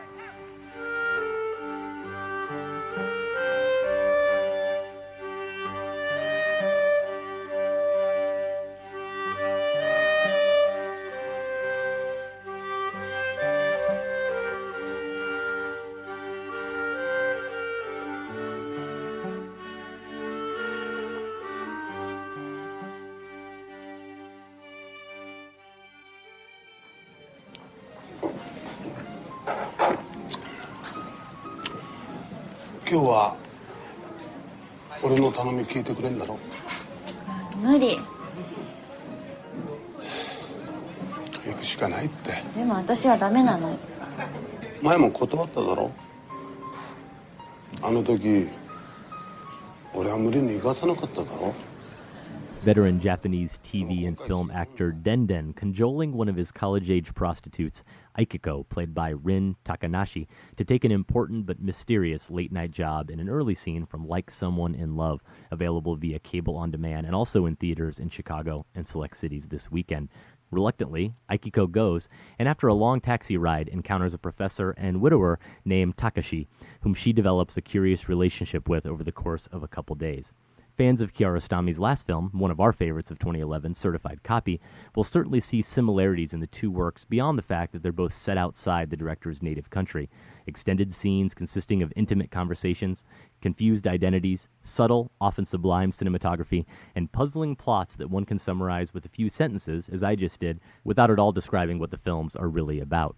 Veteran Japanese TV and film actor Denden cajoling one of his college-age prostitutes, Aikiko, played by Rin Takanashi, to take an important but mysterious late-night job in an early scene from Like Someone in Love, available via cable on demand and also in theaters in Chicago and select cities this weekend. Reluctantly, Aikiko goes, and after a long taxi ride, encounters a professor and widower named Takashi, whom she develops a curious relationship with over the course of a couple days. Fans of Kiarostami's last film, one of our favorites of 2011, Certified Copy, will certainly see similarities in the two works beyond the fact that they're both set outside the director's native country. Extended scenes consisting of intimate conversations, confused identities, subtle, often sublime cinematography, and puzzling plots that one can summarize with a few sentences, as I just did, without at all describing what the films are really about.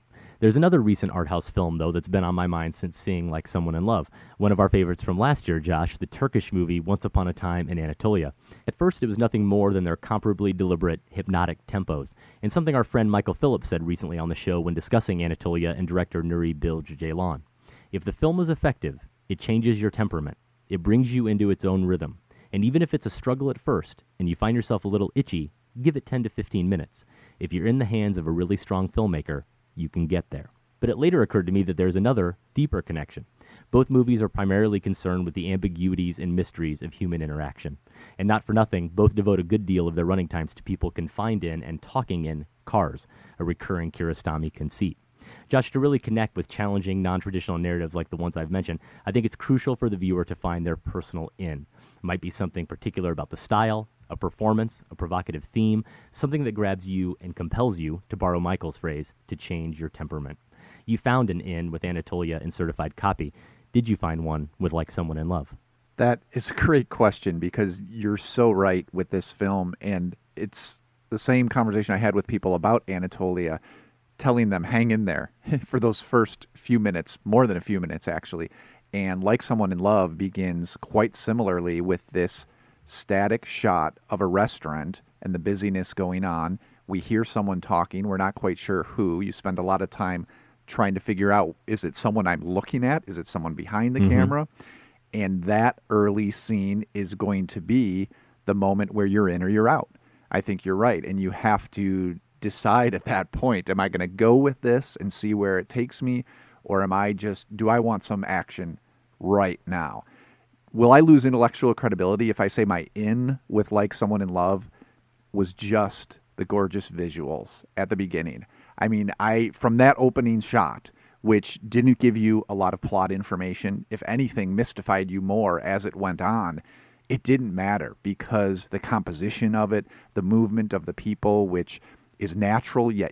There's another recent art house film, though, that's been on my mind since seeing Like Someone in Love. One of our favorites from last year, Josh, the Turkish movie Once Upon a Time in Anatolia. At first, it was nothing more than their comparably deliberate, hypnotic tempos, and something our friend Michael Phillips said recently on the show when discussing Anatolia and director Nuri Bilge Ceylan. If the film is effective, it changes your temperament. It brings you into its own rhythm. And even if it's a struggle at first, and you find yourself a little itchy, give it 10 to 15 minutes. If you're in the hands of a really strong filmmaker, you can get there. But it later occurred to me that there's another, deeper connection. Both movies are primarily concerned with the ambiguities and mysteries of human interaction. And not for nothing, both devote a good deal of their running times to people confined in and talking in cars, a recurring Kiarostami conceit. Josh, to really connect with challenging, non-traditional narratives like the ones I've mentioned, I think it's crucial for the viewer to find their personal in. It might be something particular about the style, a performance, a provocative theme, something that grabs you and compels you, to borrow Michael's phrase, to change your temperament. You found an in with Anatolia and Certified Copy. Did you find one with Like Someone in Love? That is a great question, because you're so right with this film, and it's the same conversation I had with people about Anatolia, telling them hang in there for those first few minutes, more than a few minutes actually. And Like Someone in Love begins quite similarly with this static shot of a restaurant and the busyness going on. We hear someone talking. We're not quite sure who. You spend a lot of time trying to figure out, is it someone I'm looking at? Is it someone behind the camera? And that early scene is going to be the moment where you're in or you're out. I think you're right. And you have to decide at that point, am I going to go with this and see where it takes me? Or do I want some action right now? Will I lose intellectual credibility if I say my in with Like Someone in Love was just the gorgeous visuals at the beginning? I mean, from that opening shot, which didn't give you a lot of plot information, if anything, mystified you more as it went on, it didn't matter, because the composition of it, the movement of the people, which is natural, yet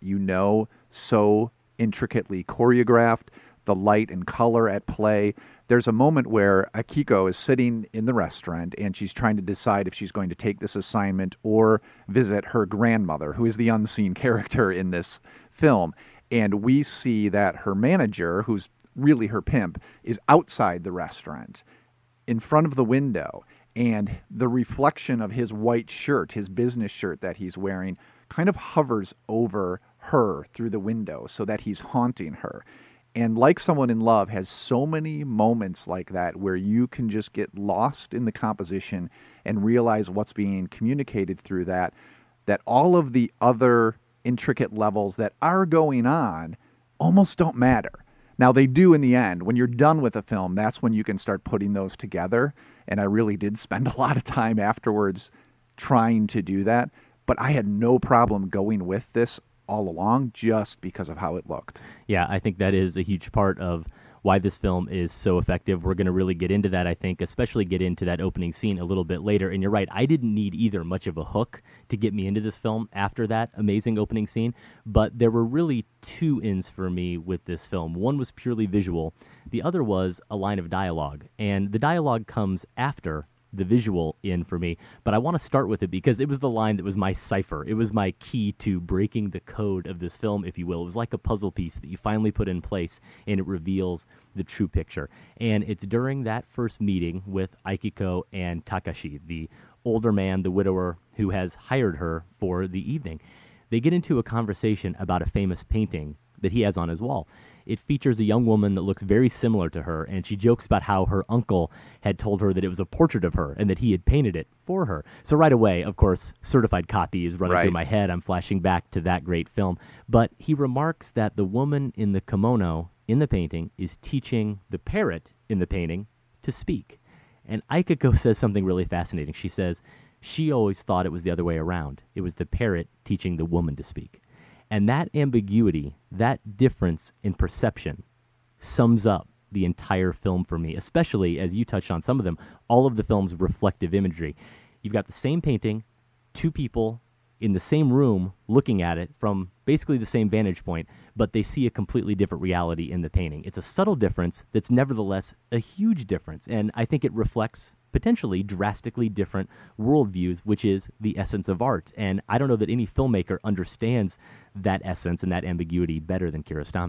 so intricately choreographed, the light and color at play. There's a moment where Akiko is sitting in the restaurant and she's trying to decide if she's going to take this assignment or visit her grandmother, who is the unseen character in this film. And we see that her manager, who's really her pimp, is outside the restaurant in front of the window. And the reflection of his white shirt, his business shirt that he's wearing, kind of hovers over her through the window so that he's haunting her. And Like Someone in Love has so many moments like that where you can just get lost in the composition and realize what's being communicated through that all of the other intricate levels that are going on almost don't matter. Now, they do in the end. When you're done with a film, that's when you can start putting those together. And I really did spend a lot of time afterwards trying to do that. But I had no problem going with this all along just because of how it looked. Yeah, I think that is a huge part of why this film is so effective. We're going to really get into that, I think, especially get into that opening scene a little bit later. And you're right, I didn't need either much of a hook to get me into this film after that amazing opening scene, but there were really two ins for me with this film. One was purely visual. The other was a line of dialogue. And the dialogue comes after the visual in for me, but I want to start with it because it was the line that was my cipher. It was my key to breaking the code of this film, if you will. It was like a puzzle piece that you finally put in place, and it reveals the true picture. And it's during that first meeting with Akiko and Takashi, the older man, the widower, who has hired her for the evening. They get into a conversation about a famous painting that he has on his wall. It features a young woman that looks very similar to her, and she jokes about how her uncle had told her that it was a portrait of her and that he had painted it for her. So right away, of course, Certified Copy is running through my head. I'm flashing back to that great film. But he remarks that the woman in the kimono in the painting is teaching the parrot in the painting to speak. And Akiko says something really fascinating. She says she always thought it was the other way around. It was the parrot teaching the woman to speak. And that ambiguity, that difference in perception, sums up the entire film for me, especially, as you touched on some of them, all of the film's reflective imagery. You've got the same painting, two people in the same room looking at it from basically the same vantage point, but they see a completely different reality in the painting. It's a subtle difference that's nevertheless a huge difference, and I think it reflects potentially drastically different worldviews, which is the essence of art. And I don't know that any filmmaker understands that essence and that ambiguity better than Kiarostami.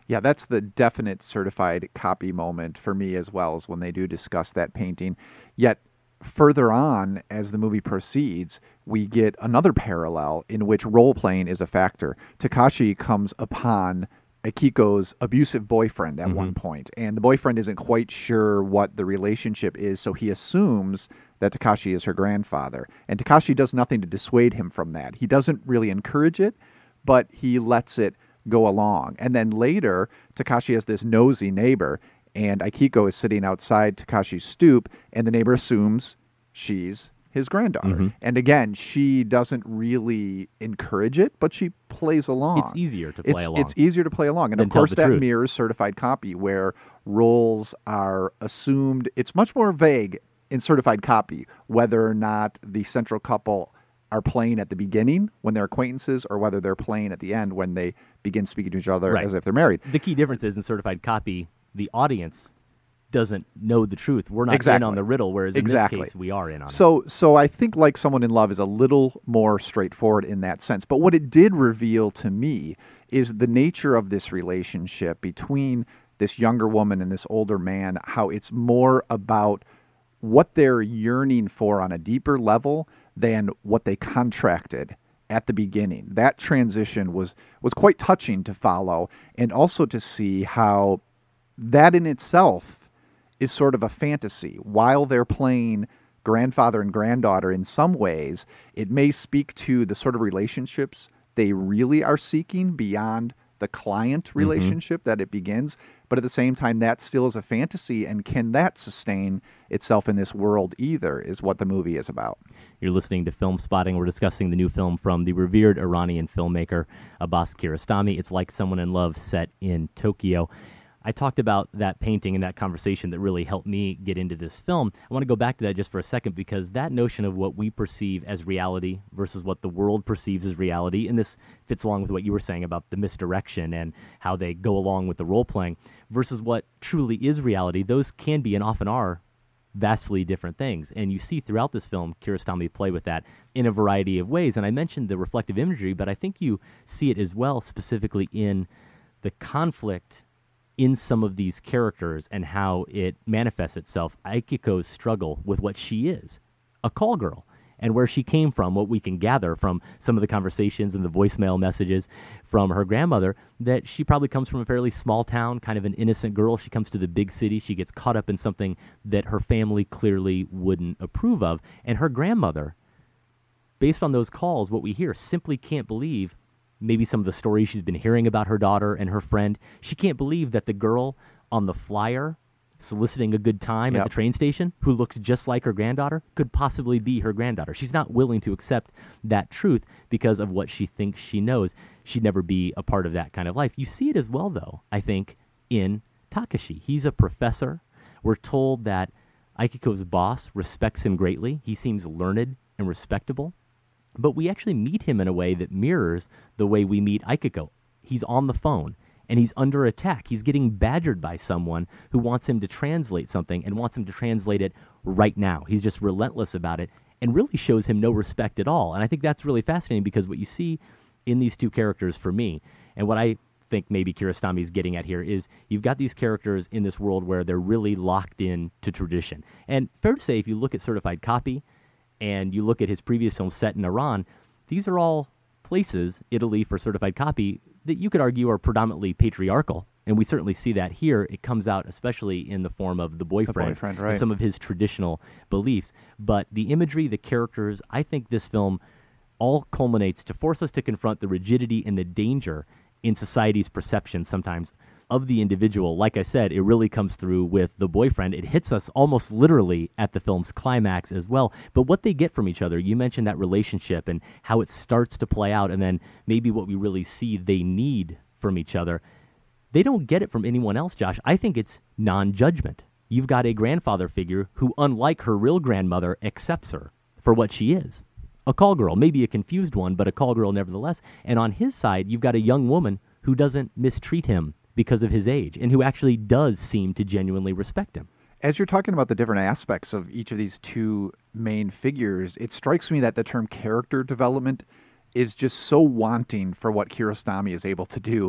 Yeah, that's the definite certified copy moment for me as well, is when they do discuss that painting. Yet further on, as the movie proceeds, we get another parallel in which role-playing is a factor. Takashi comes upon Akiko's abusive boyfriend at one point, and the boyfriend isn't quite sure what the relationship is, so he assumes that Takashi is her grandfather. And Takashi does nothing to dissuade him from that. He doesn't really encourage it, but he lets it go along. And then later, Takashi has this nosy neighbor, and Akiko is sitting outside Takashi's stoop, and the neighbor assumes she's his granddaughter. And again, she doesn't really encourage it, but she plays along. It's easier to play along. It's easier to play along. And of course, that mirrors certified copy, where roles are assumed. It's much more vague in certified copy whether or not the central couple are playing at the beginning when they're acquaintances or whether they're playing at the end when they begin speaking to each other as if they're married. The key difference is in certified copy, the audience doesn't know the truth. We're not in on the riddle, whereas in this case, we are in on it. So I think Like Someone in Love is a little more straightforward in that sense. But what it did reveal to me is the nature of this relationship between this younger woman and this older man, how it's more about what they're yearning for on a deeper level than what they contracted at the beginning. That transition was quite touching to follow, and also to see how that in itself is sort of a fantasy. While they're playing grandfather and granddaughter in some ways, it may speak to the sort of relationships they really are seeking beyond the client relationship that it begins. But at the same time, that still is a fantasy, and can that sustain itself in this world either, is what the movie is about. You're listening to Film Spotting. We're discussing the new film from the revered Iranian filmmaker Abbas Kiarostami. It's Like Someone in Love, set in Tokyo. I talked about that painting and that conversation that really helped me get into this film. I want to go back to that just for a second, because that notion of what we perceive as reality versus what the world perceives as reality, and this fits along with what you were saying about the misdirection and how they go along with the role-playing, versus what truly is reality, those can be and often are vastly different things. And you see throughout this film Kiarostami play with that in a variety of ways. And I mentioned the reflective imagery, but I think you see it as well specifically in the conflict in some of these characters and how it manifests itself. Akiko's struggle with what she is, a call girl, and where she came from, what we can gather from some of the conversations and the voicemail messages from her grandmother, that she probably comes from a fairly small town, kind of an innocent girl. She comes to the big city. She gets caught up in something that her family clearly wouldn't approve of. And her grandmother, based on those calls, what we hear, simply can't believe maybe some of the stories she's been hearing about her daughter and her friend. She can't believe that the girl on the flyer soliciting a good time at the train station, who looks just like her granddaughter, could possibly be her granddaughter. She's not willing to accept that truth because of what she thinks she knows. She'd never be a part of that kind of life. You see it as well, though, I think, in Takashi. He's a professor. We're told that Akiko's boss respects him greatly. He seems learned and respectable. But we actually meet him in a way that mirrors the way we meet Akiko. He's on the phone, and he's under attack. He's getting badgered by someone who wants him to translate something and wants him to translate it right now. He's just relentless about it and really shows him no respect at all. And I think that's really fascinating, because what you see in these two characters for me, and what I think maybe Kiarostami's getting at here, is you've got these characters in this world where they're really locked in to tradition. And fair to say, if you look at certified copy, and you look at his previous film set in Iran, these are all places, Italy for certified copy, that you could argue are predominantly patriarchal. And we certainly see that here. It comes out especially in the form of the boyfriend right. and some of his traditional beliefs. But the imagery, the characters, I think this film all culminates to force us to confront the rigidity and the danger in society's perception sometimes of the individual. Like I said, it really comes through with the boyfriend. It hits us almost literally at the film's climax as well. But what they get from each other, you mentioned that relationship and how it starts to play out, and then maybe what we really see they need from each other. They don't get it from anyone else, Josh. I think it's non-judgment. You've got a grandfather figure who, unlike her real grandmother, accepts her for what she is. A call girl, maybe a confused one, but a call girl nevertheless. And on his side, you've got a young woman who doesn't mistreat him because of his age, and who actually does seem to genuinely respect him. As you're talking about the different aspects of each of these two main figures, it strikes me that the term character development is just so wanting for what Kiarostami is able to do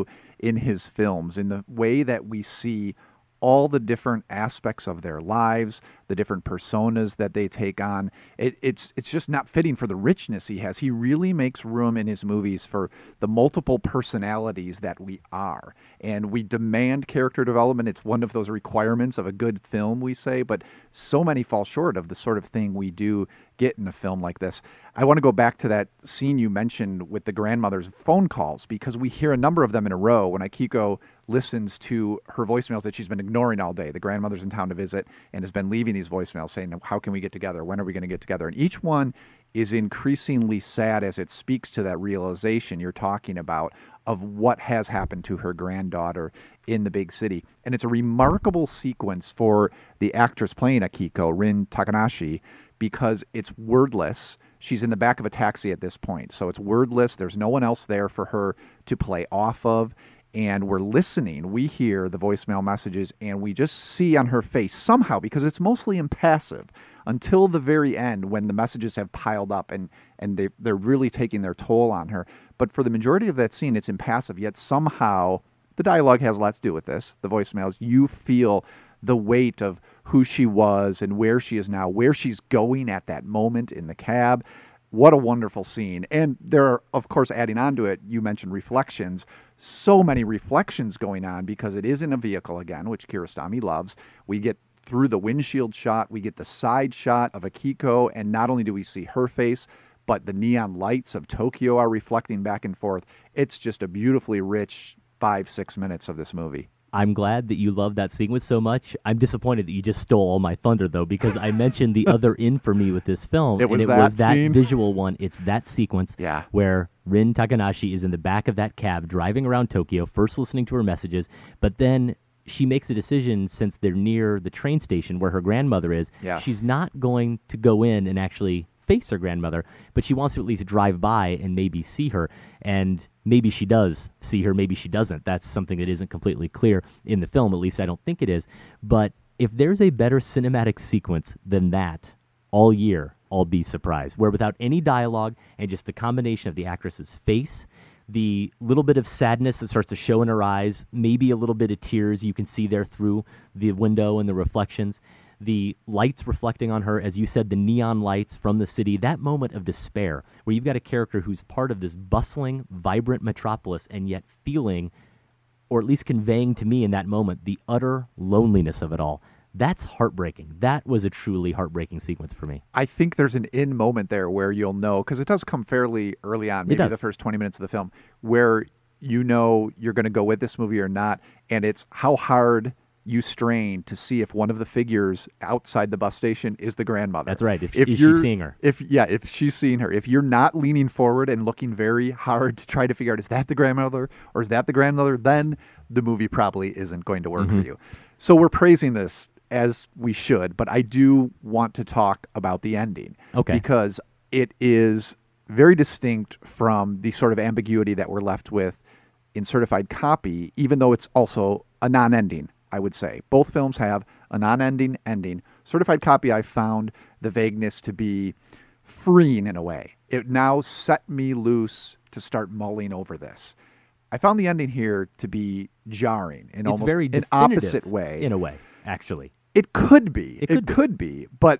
in his films, in the way that we see all the different aspects of their lives, the different personas that they take on. It's just not fitting for the richness he has. He really makes room in his movies for the multiple personalities that we are. And we demand character development. It's one of those requirements of a good film, we say, but so many fall short of the sort of thing we do get in a film like this. I want to go back to that scene you mentioned with the grandmother's phone calls, because we hear a number of them in a row when Akiko listens to her voicemails that she's been ignoring all day. The grandmother's in town to visit and has been leaving these voicemails saying, how can we get together? When are we going to get together? And each one is increasingly sad as it speaks to that realization you're talking about of what has happened to her granddaughter in the big city. And it's a remarkable sequence for the actress playing Akiko, Rin Takanashi, because it's wordless. She's in the back of a taxi at this point, so it's wordless. There's no one else there for her to play off of. And we're listening. We hear the voicemail messages, and we just see on her face somehow, because it's mostly impassive, until the very end when the messages have piled up and they're really taking their toll on her. But for the majority of that scene, it's impassive, yet somehow the dialogue has a lot to do with this, the voicemails. You feel the weight of who she was and where she is now, where she's going at that moment in the cab. What a wonderful scene. And there are, of course, adding on to it, you mentioned reflections. So many reflections going on because it is in a vehicle again, which Kiarostami loves. We get through the windshield shot, we get the side shot of Akiko, and not only do we see her face, but the neon lights of Tokyo are reflecting back and forth. It's just a beautifully rich 5-6 minutes of this movie. I'm glad that you love that sequence so much. I'm disappointed that you just stole all my thunder, though, because I mentioned the other in for me with this film. It was that scene? Visual one. It's that sequence where Rin Takanashi is in the back of that cab driving around Tokyo, first listening to her messages, but then she makes a decision, since they're near the train station where her grandmother is, she's not going to go in and actually face her grandmother, but she wants to at least drive by and maybe see her. And maybe she does see her, maybe she doesn't. That's something that isn't completely clear in the film, at least I don't think it is. But if there's a better cinematic sequence than that all year, I'll be surprised, where without any dialogue and just the combination of the actress's face, the little bit of sadness that starts to show in her eyes, maybe a little bit of tears you can see there through the window and the reflections, the lights reflecting on her, as you said, the neon lights from the city, that moment of despair where you've got a character who's part of this bustling, vibrant metropolis and yet feeling, or at least conveying to me in that moment, the utter loneliness of it all. That's heartbreaking. That was a truly heartbreaking sequence for me. I think there's an in moment there where you'll know, because it does come fairly early on, maybe the first 20 minutes of the film, where you know you're going to go with this movie or not, and it's how hard you strain to see if one of the figures outside the bus station is the grandmother. That's right. If she's seeing her. If she's seeing her. If you're not leaning forward and looking very hard to try to figure out, is that the grandmother or is that the grandmother, then the movie probably isn't going to work for you. So we're praising this, as we should, but I do want to talk about the ending. Okay. Because it is very distinct from the sort of ambiguity that we're left with in Certified Copy, even though it's also a non-ending, I would say. Both films have a non-ending ending. Certified Copy, I found the vagueness to be freeing in a way. It now set me loose to start mulling over this. I found the ending here to be jarring in almost very an opposite way. In a way, actually. It could be. It could be. But,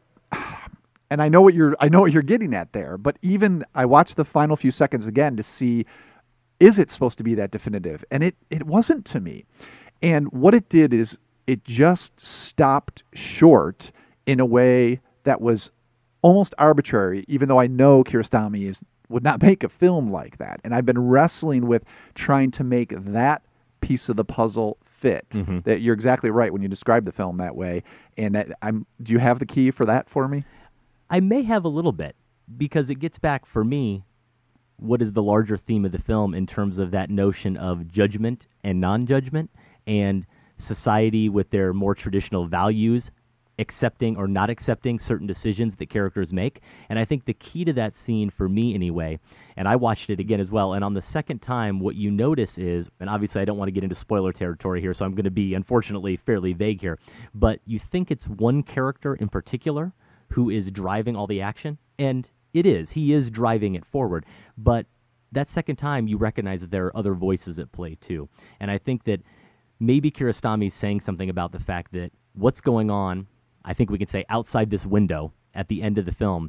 and I know what you're getting at there, but even I watched the final few seconds again to see, is it supposed to be that definitive? And it wasn't to me. And what it did is it just stopped short in a way that was almost arbitrary, even though I know Kiarostami would not make a film like that. And I've been wrestling with trying to make that piece of the puzzle fit. That you're exactly right when you describe the film that way. And do you have the key for that for me? I may have a little bit, because it gets back for me what is the larger theme of the film in terms of that notion of judgment and non-judgment, and society with their more traditional values accepting or not accepting certain decisions that characters make. And I think the key to that scene, for me anyway, and I watched it again as well, and on the second time, what you notice is, and obviously I don't want to get into spoiler territory here, so I'm going to be, unfortunately, fairly vague here, but you think it's one character in particular who is driving all the action, and it is. He is driving it forward, but that second time you recognize that there are other voices at play too. And I think that maybe Kiarostami is saying something about the fact that what's going on, I think we can say outside this window at the end of the film,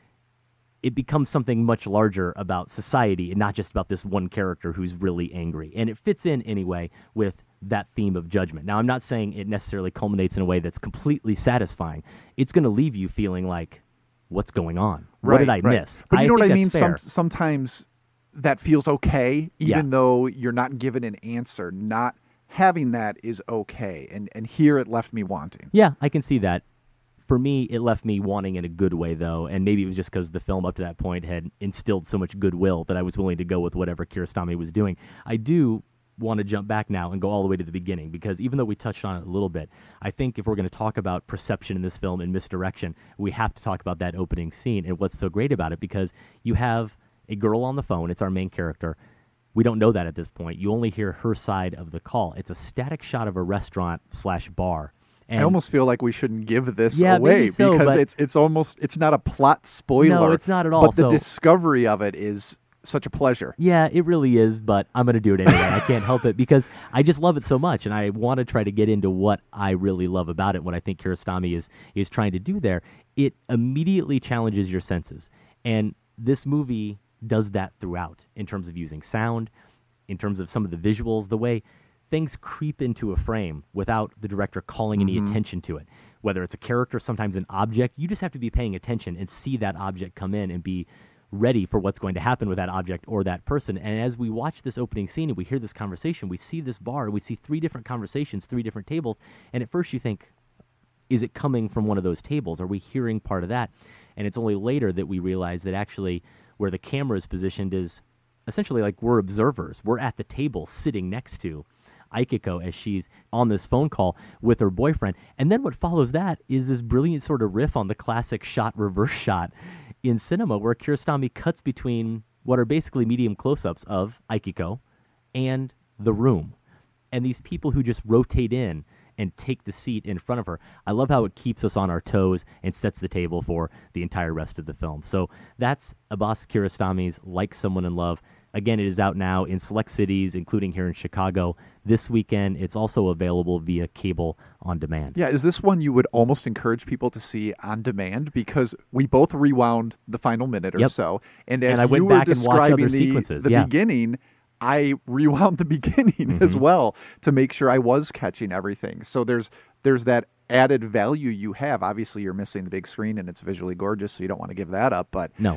it becomes something much larger about society and not just about this one character who's really angry. And it fits in anyway with that theme of judgment. Now, I'm not saying it necessarily culminates in a way that's completely satisfying. It's going to leave you feeling like, what's going on? What did I miss? But you know what I mean? Fair. Sometimes that feels okay, even though you're not given an answer. Not having that is okay. And here it left me wanting. Yeah, I can see that. For me, it left me wanting in a good way, though, and maybe it was just because the film up to that point had instilled so much goodwill that I was willing to go with whatever Kiarostami was doing. I do want to jump back now and go all the way to the beginning, because even though we touched on it a little bit, I think if we're going to talk about perception in this film and misdirection, we have to talk about that opening scene and what's so great about it, because you have a girl on the phone. It's our main character. We don't know that at this point. You only hear her side of the call. It's a static shot of a restaurant/bar. And I almost feel like we shouldn't give this away because it's not a plot spoiler. No, it's not at all. But the discovery of it is such a pleasure. Yeah, it really is, but I'm going to do it anyway. I can't help it because I just love it so much, and I want to try to get into what I really love about it, what I think Kiarostami is trying to do there. It immediately challenges your senses, and this movie does that throughout in terms of using sound, in terms of some of the visuals, the way things creep into a frame without the director calling any attention to it. Whether it's a character, sometimes an object, you just have to be paying attention and see that object come in and be ready for what's going to happen with that object or that person. And as we watch this opening scene and we hear this conversation, we see this bar, we see 3 different conversations, 3 different tables, and at first you think, is it coming from one of those tables? Are we hearing part of that? And it's only later that we realize that actually where the camera is positioned is essentially like we're observers. We're at the table sitting next to Aikiko as she's on this phone call with her boyfriend. And then what follows that is this brilliant sort of riff on the classic shot-reverse shot in cinema where Kiarostami cuts between what are basically medium close-ups of Aikiko and the room. And these people who just rotate in and take the seat in front of her. I love how it keeps us on our toes and sets the table for the entire rest of the film. So that's Abbas Kiarostami's Like Someone in Love. Again, it is out now in select cities, including here in Chicago. This weekend, it's also available via cable on demand. Yeah, is this one you would almost encourage people to see on demand? Because we both rewound the final minute or so. And as I went you back were and watched other describing sequences. the beginning, I rewound the beginning as well to make sure I was catching everything. So there's that added value you have. Obviously, you're missing the big screen, and it's visually gorgeous, so you don't want to give that up. But no.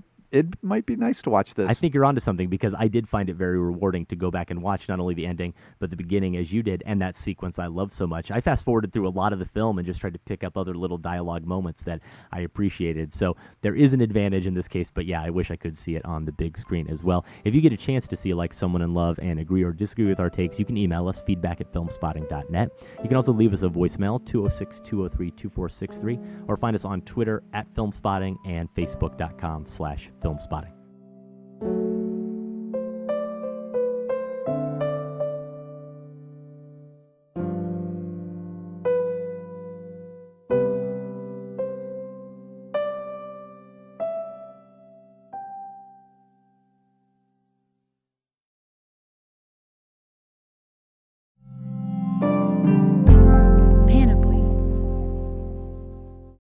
It might be nice to watch this. I think you're onto something because I did find it very rewarding to go back and watch not only the ending, but the beginning as you did, and that sequence I love so much. I fast-forwarded through a lot of the film and just tried to pick up other little dialogue moments that I appreciated. So there is an advantage in this case, but yeah, I wish I could see it on the big screen as well. If you get a chance to see Like Someone in Love and agree or disagree with our takes, you can email us, feedback@filmspotting.net. You can also leave us a voicemail, 206-203-2463, or find us on Twitter @FilmSpotting and Facebook.com/FilmSpotting.